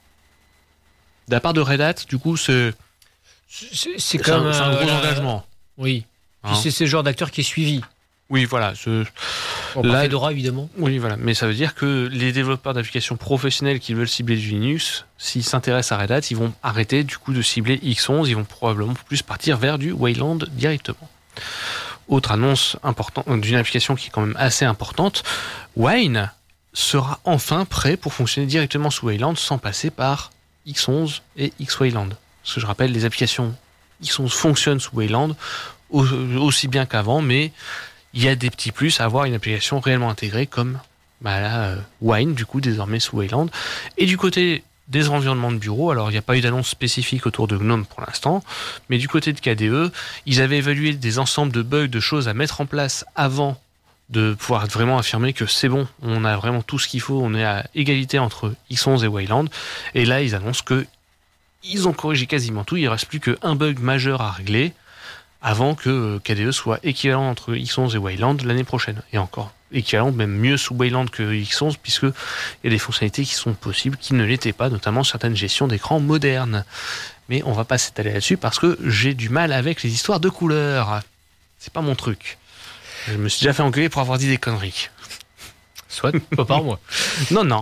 Speaker 3: De la part de Red Hat, du coup, c'est,
Speaker 2: C'est c'est
Speaker 3: c'est
Speaker 2: comme
Speaker 3: un, c'est un gros
Speaker 2: euh,
Speaker 3: engagement.
Speaker 2: Oui. Puis
Speaker 3: Hein.
Speaker 2: c'est ce genre d'acteur qui est suivi.
Speaker 3: Oui, voilà. c'est-
Speaker 2: Bon,
Speaker 3: Là-
Speaker 2: par Fedora, évidemment.
Speaker 3: Oui, voilà. Mais ça veut dire que les développeurs d'applications professionnelles qui veulent cibler du Linux, s'ils s'intéressent à Red Hat, ils vont arrêter du coup de cibler X onze, ils vont probablement plus partir vers du Wayland directement. Autre annonce importante d'une application qui est quand même assez importante, Wine sera enfin prêt pour fonctionner directement sous Wayland sans passer par X onze et X-Wayland. Parce que je rappelle, les applications X onze fonctionnent sous Wayland au- aussi bien qu'avant, mais il y a des petits plus à avoir une application réellement intégrée comme bah là, euh, Wine, du coup, désormais sous Wayland. Et du côté des environnements de bureau, alors il n'y a pas eu d'annonce spécifique autour de GNOME pour l'instant, mais du côté de K D E, ils avaient évalué des ensembles de bugs, de choses à mettre en place avant de pouvoir vraiment affirmer que c'est bon, on a vraiment tout ce qu'il faut, on est à égalité entre X onze et Wayland. Et là, ils annoncent que ils ont corrigé quasiment tout, il ne reste plus qu'un bug majeur à régler avant que K D E soit équivalent entre X onze et Wayland l'année prochaine. Et encore, équivalent, même mieux sous Wayland que X onze, puisqu'il y a des fonctionnalités qui sont possibles, qui ne l'étaient pas, notamment certaines gestions d'écran modernes. Mais on va pas s'étaler là-dessus, parce que j'ai du mal avec les histoires de couleurs. C'est pas mon truc. Je me suis déjà fait engueuler pour avoir dit des conneries.
Speaker 2: Soit, pas par moi.
Speaker 3: Non, non.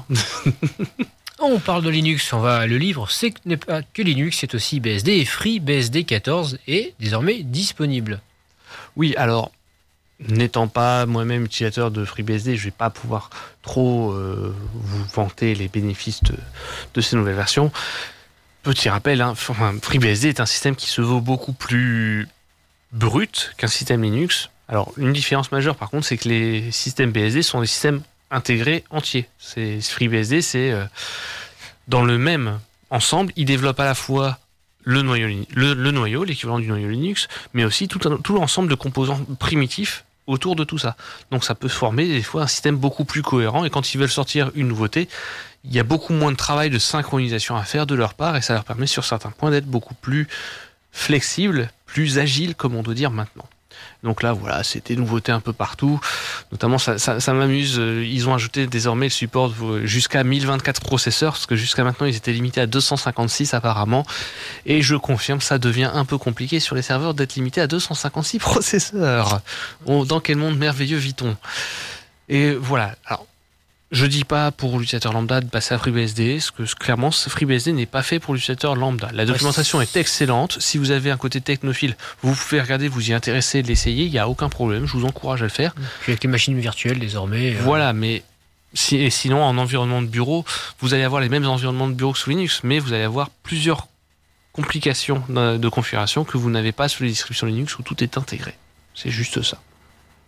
Speaker 2: On parle de Linux, on va le livre, c'est que n'est pas que Linux, c'est aussi B S D et FreeBSD quatorze est désormais disponible.
Speaker 3: Oui, alors, n'étant pas moi-même utilisateur de FreeBSD, je vais pas pouvoir trop euh, vous vanter les bénéfices de, de ces nouvelles versions. Petit rappel, hein, enfin, FreeBSD est un système qui se vaut beaucoup plus brut qu'un système Linux. Alors, une différence majeure, par contre, c'est que les systèmes B S D sont des systèmes intégrés entiers. C'est, FreeBSD, c'est euh, dans le même ensemble, il développe à la fois le noyau, le, le noyau, l'équivalent du noyau Linux, mais aussi tout, un, tout l'ensemble de composants primitifs autour de tout ça. Donc ça peut former des fois un système beaucoup plus cohérent, et quand ils veulent sortir une nouveauté, il y a beaucoup moins de travail de synchronisation à faire de leur part, et ça leur permet sur certains points d'être beaucoup plus flexibles, plus agiles, comme on doit dire maintenant. Donc là, voilà, c'est des nouveautés un peu partout. Notamment, ça, ça, ça m'amuse, ils ont ajouté désormais le support jusqu'à mille vingt-quatre processeurs, parce que jusqu'à maintenant, ils étaient limités à deux cent cinquante-six apparemment. Et je confirme, ça devient un peu compliqué sur les serveurs d'être limité à deux cent cinquante-six processeurs. On, dans quel monde merveilleux vit-on ? Et voilà, alors... Je dis pas pour l'utilisateur lambda de passer à FreeBSD, parce que clairement, FreeBSD n'est pas fait pour l'utilisateur lambda. La documentation est excellente. Si vous avez un côté technophile, vous pouvez regarder, vous y intéresser, l'essayer, il n'y a aucun problème. Je vous encourage à le faire.
Speaker 2: Puis avec les machines virtuelles désormais. Euh...
Speaker 3: Voilà, mais si, et sinon, en environnement de bureau, vous allez avoir les mêmes environnements de bureau que sous Linux, mais vous allez avoir plusieurs complications de, de configuration que vous n'avez pas sous les distributions Linux où tout est intégré. C'est juste ça.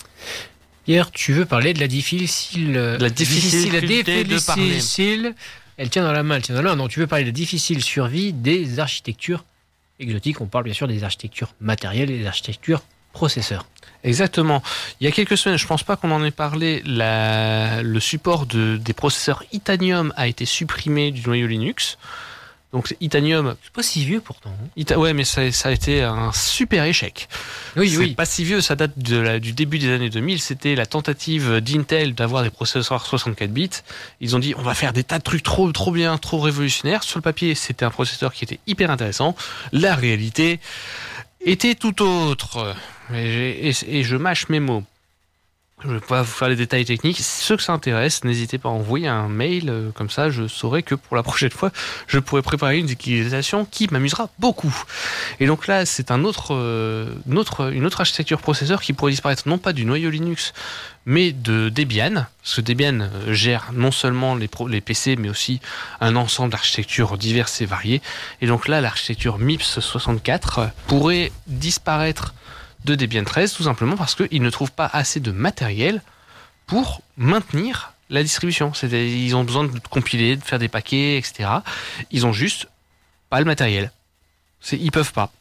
Speaker 2: Hier, tu veux parler de la difficile,
Speaker 3: la difficile,
Speaker 2: difficile,
Speaker 3: difficulté de parler.
Speaker 2: difficile Elle tient dans la main, elle tient dans la main. Donc tu veux parler de la difficile survie des architectures exotiques. On parle bien sûr des architectures matérielles et des architectures processeurs.
Speaker 3: Exactement. Il y a quelques semaines, je pense pas qu'on en ait parlé, la, le support de, des processeurs Itanium a été supprimé du noyau Linux. Donc Itanium,
Speaker 2: C'est pas si vieux pourtant. hein.
Speaker 3: Ita- ouais, mais ça, ça a été un super échec.
Speaker 2: Oui,
Speaker 3: C'est
Speaker 2: oui.
Speaker 3: pas si vieux, ça date de la- du début des années deux mille. C'était la tentative d'Intel d'avoir des processeurs soixante-quatre bits. Ils ont dit, on va faire des tas de trucs trop, trop bien, trop révolutionnaires. Sur le papier, c'était un processeur qui était hyper intéressant. La réalité était tout autre. Et, j'ai- et- et je mâche mes mots. Je ne vais pas vous faire les détails techniques. Ceux que ça intéresse, n'hésitez pas à envoyer un mail. euh, Comme ça, je saurai que pour la prochaine fois, je pourrai préparer une utilisation qui m'amusera beaucoup. Et donc là, c'est un autre, euh, une, autre, une autre architecture processeur qui pourrait disparaître non pas du noyau Linux, mais de Debian. Parce que Debian euh, gère non seulement les, pro- les P C, mais aussi un ensemble d'architectures diverses et variées. Et donc là, l'architecture M I P S soixante-quatre pourrait disparaître de Debian treize, tout simplement parce qu'ils ne trouvent pas assez de matériel pour maintenir la distribution. C'est-à-dire, ils ont besoin de compiler, de faire des paquets, et cetera. Ils ont juste pas le matériel. C'est, ils peuvent pas.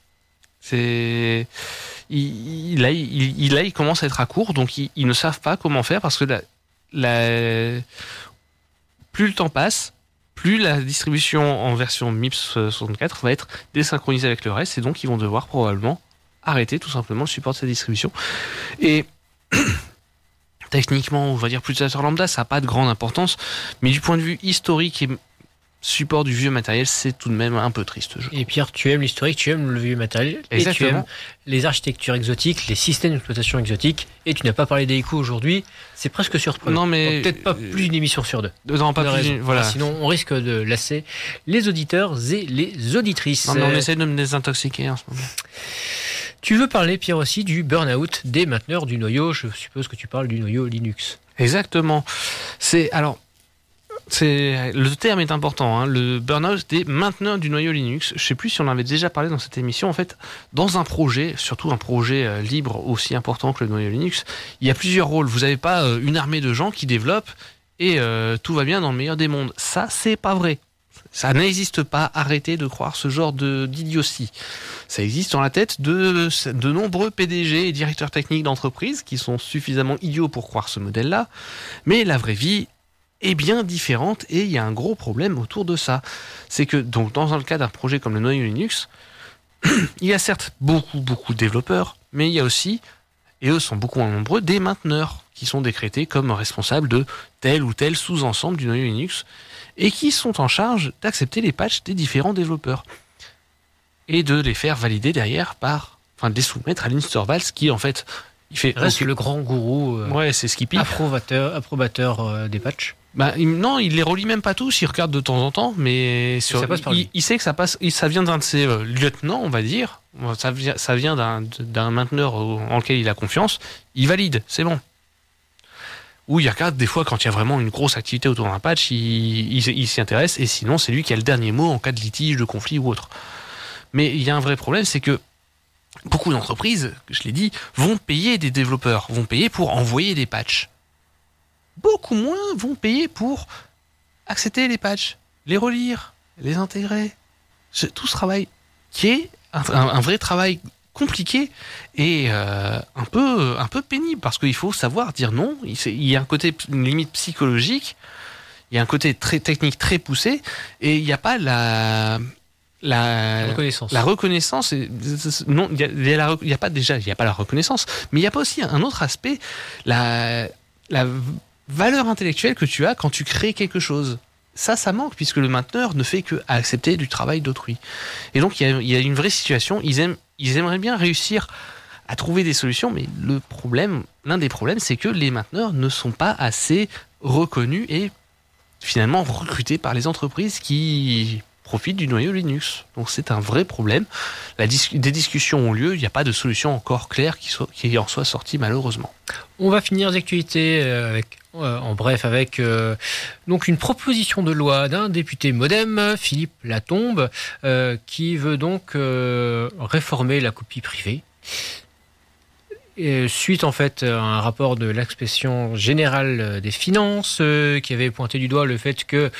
Speaker 3: C'est, ils, ils- là, ils, ils- là, ils commencent à être à court, donc ils, ils ne savent pas comment faire parce que la, la, plus le temps passe, plus la distribution en version M I P S soixante-quatre va être désynchronisée avec le reste, et donc ils vont devoir probablement arrêter tout simplement le support de cette distribution. Et techniquement, on va dire plus utilisateur lambda, ça n'a pas de grande importance, mais du point de vue historique et support du vieux matériel, c'est tout de même un peu triste. Je
Speaker 2: Et Pierre, tu aimes l'historique, tu aimes le vieux matériel, et tu
Speaker 3: Exactement.
Speaker 2: aimes les architectures exotiques, les systèmes d'exploitation exotiques, et tu n'as pas parlé d'Eiko aujourd'hui, c'est presque surprenant.
Speaker 3: Non, mais-
Speaker 2: Donc, peut-être pas plus d'une émission sur deux.
Speaker 3: Non, pas
Speaker 2: De
Speaker 3: plus,
Speaker 2: raison.
Speaker 3: voilà.
Speaker 2: Sinon, on risque de lasser les auditeurs et les auditrices.
Speaker 3: Non, mais on
Speaker 2: Euh,
Speaker 3: essaie de me désintoxiquer en ce moment.
Speaker 2: Tu veux parler, Pierre, aussi du burn-out des mainteneurs du noyau. Je suppose que tu parles du noyau Linux.
Speaker 3: Exactement. C'est alors, c'est le terme est important. Hein, le burn-out des mainteneurs du noyau Linux. Je sais plus si on en avait déjà parlé dans cette émission. En fait, dans un projet, surtout un projet euh, libre aussi important que le noyau Linux, il y a plusieurs rôles. Vous n'avez pas euh, une armée de gens qui développent et euh, tout va bien dans le meilleur des mondes. Ça, c'est pas vrai. Ça n'existe pas. Arrêtez de croire ce genre de d'idiotie. Ça existe dans la tête de, de nombreux P D G et directeurs techniques d'entreprises qui sont suffisamment idiots pour croire ce modèle-là. Mais la vraie vie est bien différente et il y a un gros problème autour de ça. C'est que donc dans le cas d'un projet comme le noyau Linux, il y a certes beaucoup, beaucoup de développeurs, mais il y a aussi, et eux sont beaucoup moins nombreux, des mainteneurs qui sont décrétés comme responsables de tel ou tel sous-ensemble du noyau Linux et qui sont en charge d'accepter les patchs des différents développeurs et de les faire valider derrière par, enfin de les soumettre à Linus Torvalds qui en fait, il fait
Speaker 2: Reste
Speaker 3: ok.
Speaker 2: le grand gourou euh,
Speaker 3: Ouais, c'est ce qui pique.
Speaker 2: approbateur, approbateur euh, des patchs.
Speaker 3: Bah, il- non, il les relie même pas tous, il regarde de temps en temps, mais sur,
Speaker 2: ça passe par
Speaker 3: il,
Speaker 2: lui.
Speaker 3: il sait que ça passe, il- ça vient d'un de ses euh, lieutenants, on va dire, ça vient, ça vient d'un, d'un mainteneur au- en lequel il a confiance, il valide, c'est bon. Ou il regarde des fois quand il y a vraiment une grosse activité autour d'un patch, il, il, il s'y intéresse, et sinon c'est lui qui a le dernier mot en cas de litige, de conflit ou autre. Mais il y a un vrai problème, c'est que beaucoup d'entreprises, je l'ai dit, vont payer des développeurs, vont payer pour envoyer des patchs. Beaucoup moins vont payer pour accepter les patchs, les relire, les intégrer. C'est tout ce travail qui est un, un- un vrai travail compliqué et euh, un peu un peu pénible parce qu'il faut savoir dire non. Il c'est- il y a un côté, une limite psychologique, il y a un côté très technique très poussé et il n'y a pas la la
Speaker 2: Reconnaissance.
Speaker 3: la reconnaissance, est- non, il y a, il y a la rec- il y a pas déjà, il y a pas la reconnaissance, mais il y a pas aussi un autre aspect, la, la valeur intellectuelle que tu as quand tu crées quelque chose. Ça, ça manque puisque le mainteneur ne fait que accepter du travail d'autrui. Et donc il y a, il y a une vraie situation. Ils aiment, ils aimeraient bien réussir à trouver des solutions, mais le problème, l'un des problèmes, c'est que les mainteneurs ne sont pas assez reconnus et finalement recrutés par les entreprises qui profitent du noyau Linux. Donc c'est un vrai problème. La dis- des discussions ont lieu, il n'y a pas de solution encore claire qui, soit, qui en soit sortie malheureusement.
Speaker 2: On va finir les actualités euh, avec, euh, en bref avec euh, donc une proposition de loi d'un député Modem, Philippe Latombe, euh, qui veut donc euh, réformer la copie privée. Et suite en fait à un rapport de l'inspection générale des finances euh, qui avait pointé du doigt le fait que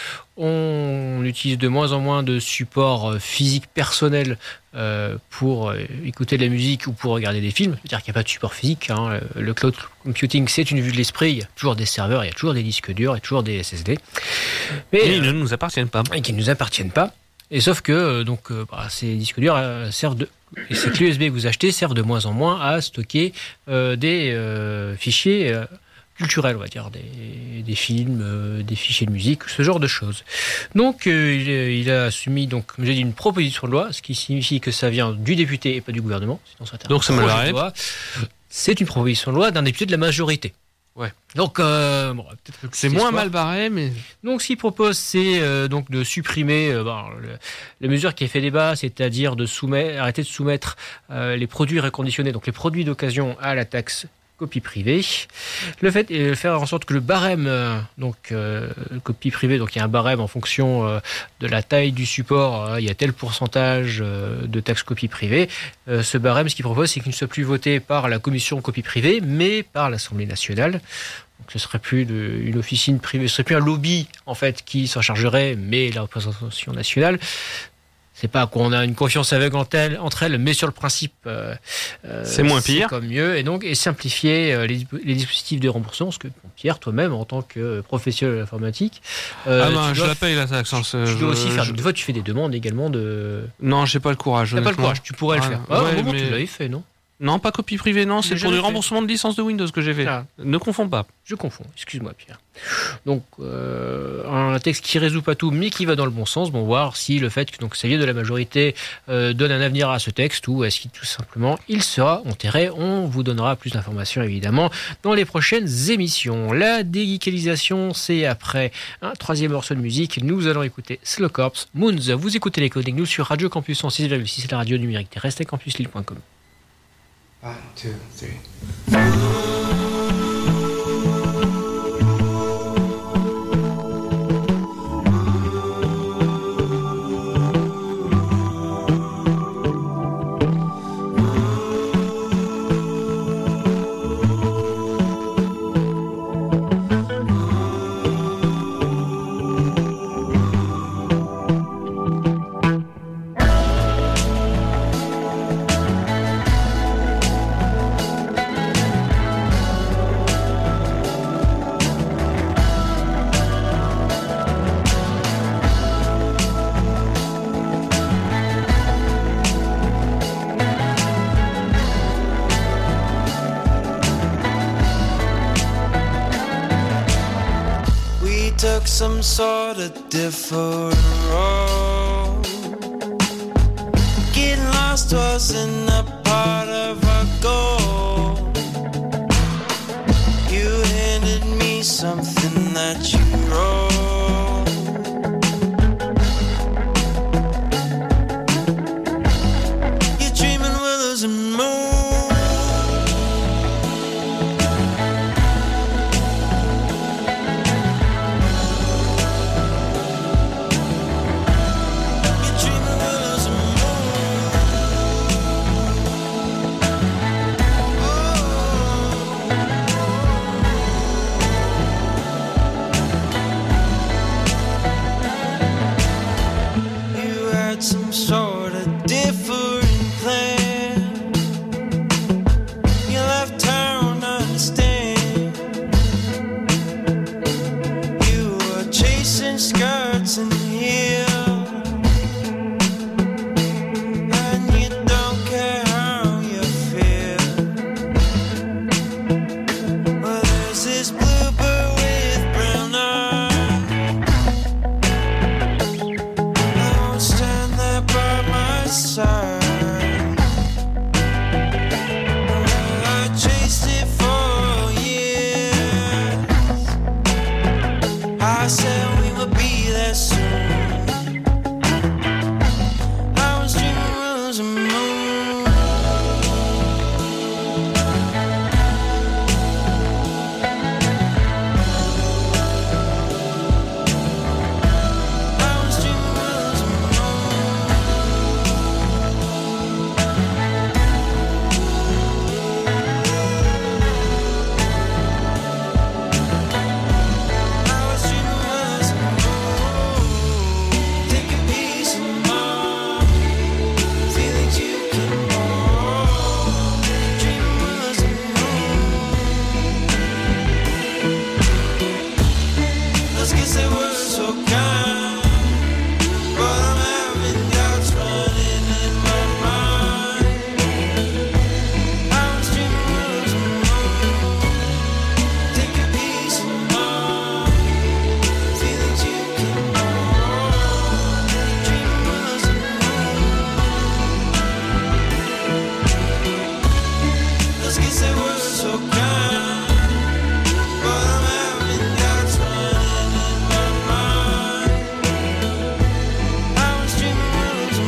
Speaker 2: on utilise de moins en moins de supports physiques personnels euh, pour écouter de la musique ou pour regarder des films. C'est-à-dire qu'il n'y a pas de support physique. Hein. Le cloud computing, c'est une vue de l'esprit. Il y a toujours des serveurs, il y a toujours des disques durs, il y a toujours des S S D. Mais,
Speaker 3: et ils euh, ne nous appartiennent pas.
Speaker 2: Et qui ne nous appartiennent pas. Et sauf que euh, donc, euh, bah, ces disques durs euh, servent de... Et ces clés U S B que vous achetez servent de moins en moins à stocker euh, des euh, fichiers euh, culturels, on va dire, des, des films, euh, des fichiers de musique, ce genre de choses. Donc, euh, il, il a soumis, donc, comme j'ai dit, une proposition de loi, ce qui signifie que ça vient du député et pas du gouvernement. Sinon, ça
Speaker 3: donc, ça me l'arrête.
Speaker 2: C'est une proposition de loi d'un député de la majorité.
Speaker 3: Ouais.
Speaker 2: Donc, euh, bon, peut-être
Speaker 3: c'est moins mal barré, mais
Speaker 2: donc, ce qu'il propose, c'est euh, donc de supprimer euh, bon, le, la mesure qui a fait débat, c'est-à-dire de soumettre, arrêter de soumettre euh, les produits réconditionnés, donc les produits d'occasion, à la taxe copie privée. Le fait est de faire en sorte que le barème, euh, donc euh, copie privée, donc il y a un barème en fonction euh, de la taille du support, euh, il y a tel pourcentage euh, de taxe copie privée. Euh, ce barème, ce qu'il propose, c'est qu'il ne soit plus voté par la commission copie privée, mais par l'Assemblée nationale. Donc ce serait plus de, une officine privée, ce serait plus un lobby en fait qui s'en chargerait, mais la représentation nationale. C'est pas qu'on a une confiance aveugle entre elles, mais sur le principe, euh,
Speaker 3: c'est moins pire.
Speaker 2: C'est comme mieux, et donc et simplifier euh, les, les dispositifs de remboursement, parce que bon, Pierre, toi-même, en tant que professionnel de l'informatique,
Speaker 3: euh, ah ben, je dois, la paye la taxe.
Speaker 2: Tu, tu dois aussi faire. Je... Des fois, tu fais des demandes également de.
Speaker 3: Non, j'ai pas le courage.
Speaker 2: T'as pas le courage. Tu pourrais ah, le faire. Ah,
Speaker 3: ouais,
Speaker 2: au moment
Speaker 3: mais...
Speaker 2: tu l'avais fait, non?
Speaker 3: Non, pas copie privée, non, c'est pour du remboursement de licence de Windows que j'ai fait. Ah. Ne confonds pas.
Speaker 2: Je confonds, excuse-moi Pierre. Donc, euh, un texte qui résout pas tout, mais qui va dans le bon sens. Bon, voir si le fait que donc, ça vient de la majorité euh, donne un avenir à ce texte, ou est-ce qu'il tout simplement, il sera enterré. On vous donnera plus d'informations, évidemment, dans les prochaines émissions. La déguicalisation, c'est après un troisième morceau de musique. Nous allons écouter Slow Corps, Moons. Vous écoutez les Coding News sur Radio Campus cent six virgule six, la radio numérique terrestre, campus lille point com.
Speaker 5: One, two, three. Some sort of different road. Getting lost wasn't a part of our goal. You handed me something that you wrote. You're dreaming willows and moon. I said we would be there soon. so kind, but I'm having doubts running in my mind. I was dreaming worlds alone, take a piece of mine, feelings you can know, dreaming worlds alone. Those kids they were so kind, but I'm having doubts running in my mind. I was dreaming worlds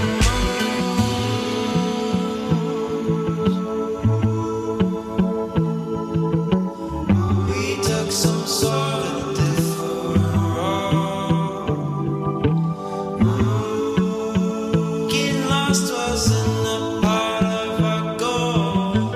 Speaker 5: alone. We took some sort of different road. Getting lost wasn't a part of our goal.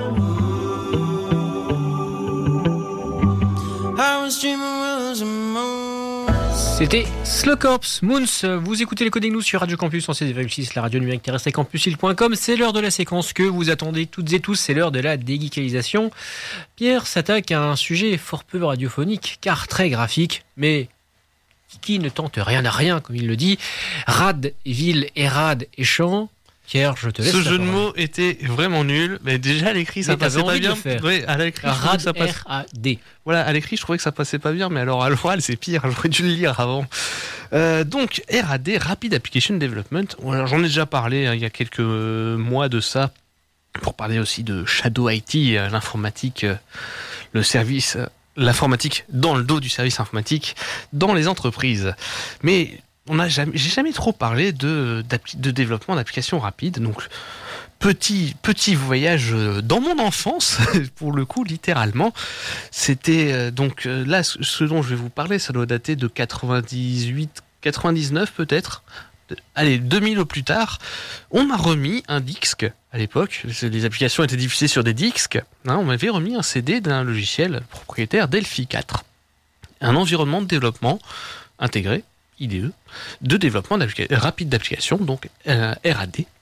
Speaker 5: I was dreaming worlds alone.
Speaker 2: C'était Slow Corps, Moons. Vous écoutez les Coding News sur Radio Campus en seize virgule six, la radio numérique terrestre et campusile point com. C'est l'heure de la séquence que vous attendez toutes et tous, c'est l'heure de la dégeekalisation. Pierre s'attaque à un sujet fort peu radiophonique, car très graphique, mais qui ne tente rien à rien, comme il le dit. Rad, ville et rad et chant. Pierre, je te laisse
Speaker 3: Ce
Speaker 2: la
Speaker 3: jeu de
Speaker 2: parole.
Speaker 3: mots était vraiment nul, mais déjà à l'écrit ça
Speaker 2: Mais
Speaker 3: passait
Speaker 2: t'avais
Speaker 3: pas
Speaker 2: envie de
Speaker 3: bien.
Speaker 2: le faire.
Speaker 3: Ouais, à l'écrit, je trouvais
Speaker 2: Rad,
Speaker 3: que ça passe...
Speaker 2: R A D.
Speaker 3: Voilà, à l'écrit je trouvais que ça passait pas bien, mais alors à l'oral c'est pire, j'aurais dû le lire avant. Euh, donc R A D, Rapid Application Development, alors, j'en ai déjà parlé hein, il y a quelques euh, mois de ça, pour parler aussi de Shadow I T, euh, l'informatique, euh, le service, euh, l'informatique dans le dos du service informatique dans les entreprises. Mais on a jamais, j'ai jamais trop parlé de, de développement d'applications rapides, donc petit, petit voyage dans mon enfance, pour le coup, littéralement. C'était euh, donc euh, là, ce, ce dont je vais vous parler, ça doit dater de quatre-vingt-dix-huit, quatre-vingt-dix-neuf peut-être. Allez, deux mille au plus tard, on m'a remis un disque à l'époque. Les applications étaient diffusées sur des disques. Hein, on m'avait remis un C D d'un logiciel propriétaire Delphi quatre, un environnement de développement intégré, I D E, de développement d'applica- rapide d'application, donc euh, R A D.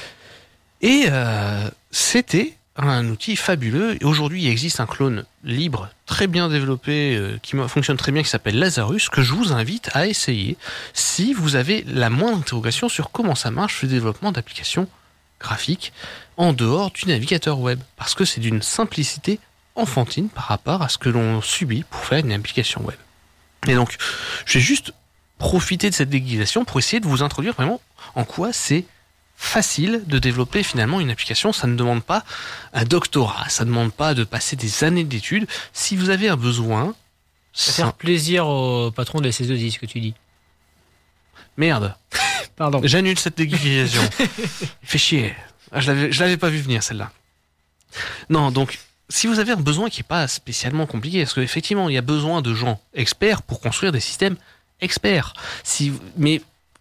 Speaker 3: Et euh, c'était un outil fabuleux. Et aujourd'hui, il existe un clone libre, très bien développé, euh, qui fonctionne très bien, qui s'appelle Lazarus, que je vous invite à essayer si vous avez la moindre interrogation sur comment ça marche le développement d'applications graphiques en dehors du navigateur web. Parce que c'est d'une simplicité enfantine par rapport à ce que l'on subit pour faire une application web. Et donc, je vais juste profiter de cette déguisation pour essayer de vous introduire vraiment en quoi c'est facile de développer finalement une application. Ça ne demande pas un doctorat, ça ne demande pas de passer des années d'études. Si vous avez un besoin...
Speaker 2: Ça va faire plaisir au patron de la S S deux I, ce que tu dis.
Speaker 3: Merde.
Speaker 2: Pardon.
Speaker 3: J'annule cette déguisation. Fait chier. Ah, je l'avais, je l'avais pas vu venir celle-là. Non, donc... Si vous avez un besoin qui n'est pas spécialement compliqué, parce qu'effectivement, il y a besoin de gens experts pour construire des systèmes experts. Si, mais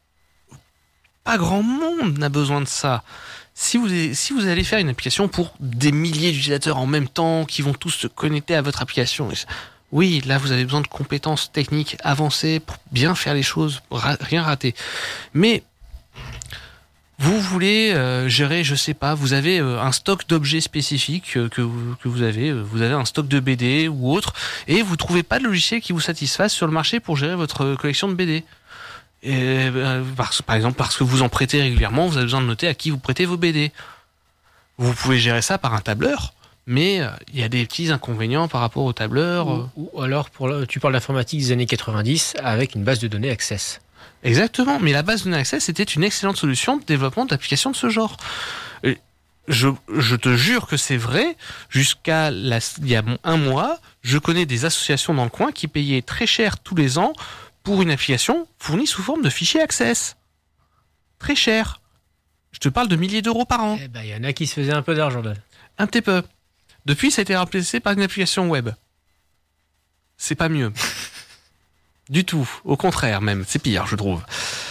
Speaker 3: pas grand monde n'a besoin de ça. Si vous, si vous allez faire une application pour des milliers d'utilisateurs en même temps, qui vont tous se connecter à votre application, oui, là, vous avez besoin de compétences techniques avancées pour bien faire les choses, ra- rien rater. Mais... vous voulez euh, gérer, je sais pas, vous avez euh, un stock d'objets spécifiques euh, que, vous, que vous avez, euh, vous avez un stock de B D ou autre, et vous trouvez pas de logiciel qui vous satisfasse sur le marché pour gérer votre collection de B D. Et, euh, parce, par exemple, parce que vous en prêtez régulièrement, vous avez besoin de noter à qui vous prêtez vos B D. Vous pouvez gérer ça par un tableur, mais il euh, y a des petits inconvénients par rapport au tableur.
Speaker 2: Ou, ou alors, pour le, tu parles d'informatique des années quatre-vingt-dix avec une base de données Access.
Speaker 3: Exactement, mais la base de données Access était une excellente solution de développement d'applications de ce genre. Et je, je te jure que c'est vrai, jusqu'à la, il y a un mois, je connais des associations dans le coin qui payaient très cher tous les ans pour une application fournie sous forme de fichier Access. Très cher. Je te parle de milliers d'euros par an.
Speaker 2: Eh ben, il y en a qui se faisaient un peu d'argent là.
Speaker 3: Un petit peu. Depuis, ça a été remplacé par une application web. C'est pas mieux. Du tout, au contraire même, c'est pire je trouve.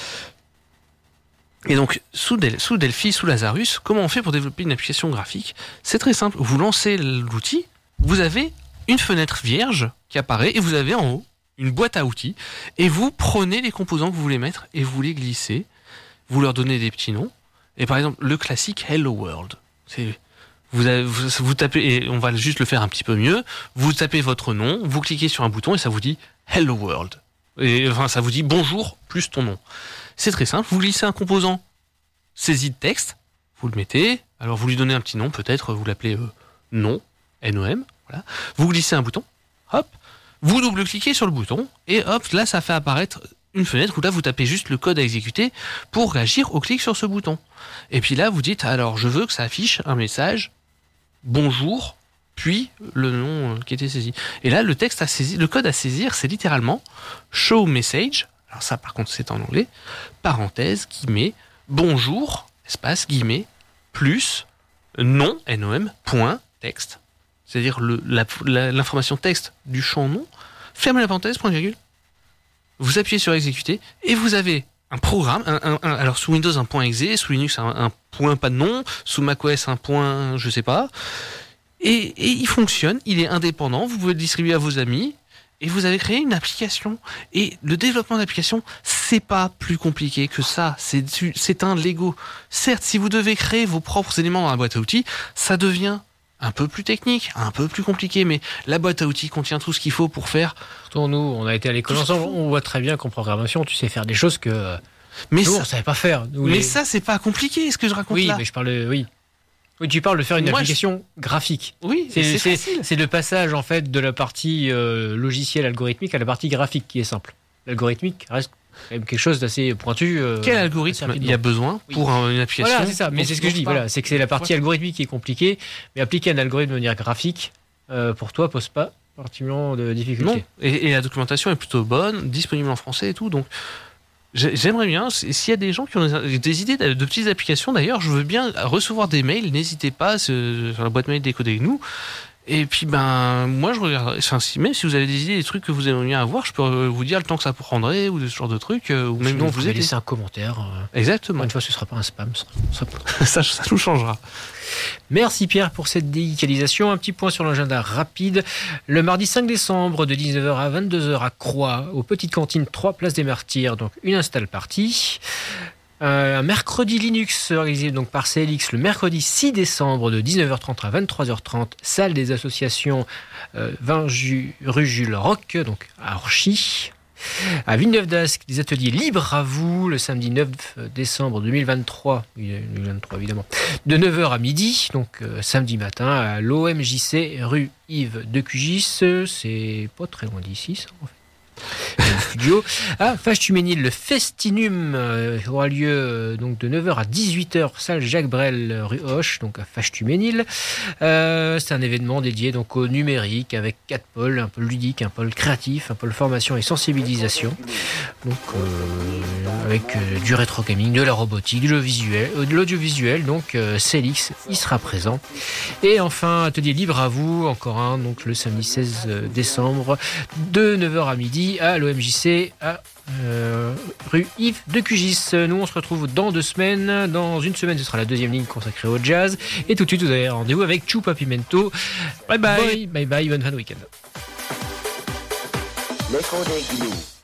Speaker 3: Et donc, sous, Del- sous Delphi, sous Lazarus, comment on fait pour développer une application graphique ? C'est très simple, vous lancez l'outil, vous avez une fenêtre vierge qui apparaît et vous avez en haut une boîte à outils et vous prenez les composants que vous voulez mettre et vous les glissez, vous leur donnez des petits noms, et par exemple le classique Hello World, c'est... Vous, avez, vous, vous tapez, et on va juste le faire un petit peu mieux, vous tapez votre nom, vous cliquez sur un bouton et ça vous dit Hello World. Et enfin, ça vous dit bonjour plus ton nom. C'est très simple. Vous glissez un composant saisie de texte, vous le mettez. Alors vous lui donnez un petit nom, peut-être vous l'appelez euh, nom, N O M. Voilà. Vous glissez un bouton, hop. Vous double-cliquez sur le bouton et hop, là ça fait apparaître une fenêtre où là vous tapez juste le code à exécuter pour réagir au clic sur ce bouton. Et puis là vous dites alors je veux que ça affiche un message bonjour puis le nom qui était saisi. Et là le texte à saisir, le code à saisir c'est littéralement show message. Alors ça par contre c'est en anglais. Parenthèse guillemets bonjour espace guillemets plus nom N O M point texte. C'est-à-dire le, la, la, l'information texte du champ nom. Fermez la parenthèse point virgule. Vous appuyez sur exécuter et vous avez un programme, un, un, un, alors sous Windows un point exe, sous Linux un, un point pas de nom, sous macOS un point je sais pas, et, et il fonctionne, il est indépendant, vous pouvez le distribuer à vos amis et vous avez créé une application. Et le développement d'application, c'est pas plus compliqué que ça, c'est, du, c'est un Lego. Certes, si vous devez créer vos propres éléments dans la boîte à outils, ça devient un peu plus technique, un peu plus compliqué, mais la boîte à outils contient tout ce qu'il faut pour faire.
Speaker 2: Pourtant, nous, on a été à l'école ensemble, on voit très bien qu'en programmation, tu sais faire des choses que
Speaker 3: mais
Speaker 2: nous,
Speaker 3: ça,
Speaker 2: on savait pas faire. Nous,
Speaker 3: mais
Speaker 2: les...
Speaker 3: ça, c'est pas compliqué, ce que je raconte
Speaker 2: oui,
Speaker 3: là.
Speaker 2: Oui, mais je parle de... Oui. Oui, tu parles de faire une
Speaker 3: Moi,
Speaker 2: application je... graphique.
Speaker 3: Oui,
Speaker 2: c'est,
Speaker 3: c'est,
Speaker 2: c'est,
Speaker 3: facile.
Speaker 2: C'est le passage, en fait, de la partie euh, logicielle algorithmique à la partie graphique qui est simple. L'algorithmique reste quand même quelque chose d'assez pointu. Euh,
Speaker 3: Quel algorithme il y a besoin pour oui. une application?
Speaker 2: Voilà, c'est ça. Mais c'est ce que je dis. Voilà, c'est que c'est la partie algorithmique qui est compliquée, mais appliquer un algorithme de manière graphique, euh, pour toi, pose pas particulièrement de difficulté.
Speaker 3: Non. Et, et la documentation est plutôt bonne, disponible en français et tout. Donc, j'aimerais bien, s'il y a des gens qui ont des, des idées de, de petites applications, d'ailleurs, je veux bien recevoir des mails. N'hésitez pas sur la boîte mail Décoder avec nous. Et puis, ben, moi, je regarde. Enfin, si, même si vous avez des idées, des trucs que vous aimeriez bien avoir, je peux vous dire le temps que ça prendrait ou ce genre de trucs. Euh, ou même
Speaker 2: sinon,
Speaker 3: vous
Speaker 2: vous pouvez laisser un commentaire. Euh,
Speaker 3: Exactement.
Speaker 2: Une fois, ce sera pas un spam. Ce sera,
Speaker 3: ce sera... ça, ça nous changera.
Speaker 2: Merci Pierre pour cette dédicalisation. Un petit point sur l'agenda rapide. Le mardi cinq décembre, de dix-neuf heures à vingt-deux heures à Croix, aux Petites Cantines, trois Place des Martyrs, donc une install party. Euh, un mercredi Linux organisé donc par C L X le mercredi six décembre de dix-neuf heures trente à vingt-trois heures trente, salle des associations euh, vingt rue Jules Roch, donc à Orchy. À Villeneuve-d'Ascq, des ateliers libres à vous le samedi neuf décembre deux mille vingt-trois, deux mille vingt-trois évidemment, de neuf heures à midi, donc euh, samedi matin à l'O M J C rue Yves de Cugis, c'est pas très loin d'ici ça en fait. Studio. À Fâche-Tuménil, le Festinum euh, aura lieu euh, donc de neuf heures à dix-huit heures, salle Jacques Brel, rue Hoche, donc à Fâche-Tuménil. Euh, c'est un événement dédié donc au numérique avec quatre pôles, un pôle ludique, un pôle créatif, un pôle formation et sensibilisation. Donc euh, avec euh, du rétro gaming, de la robotique, de, visuel, euh, de l'audiovisuel. Donc euh, C L X y sera présent. Et enfin atelier libre à vous, encore un, donc le samedi seize décembre de neuf heures à midi à l'O M J C à euh, rue Yves de Cugis. Nous on se retrouve dans deux semaines. Dans une semaine ce sera la deuxième ligne consacrée au jazz. Et tout de suite vous avez rendez-vous avec Chupa Pimento. Bye bye. Bye bye, bye, bonne fin de week-end.
Speaker 1: L'écho des gnous.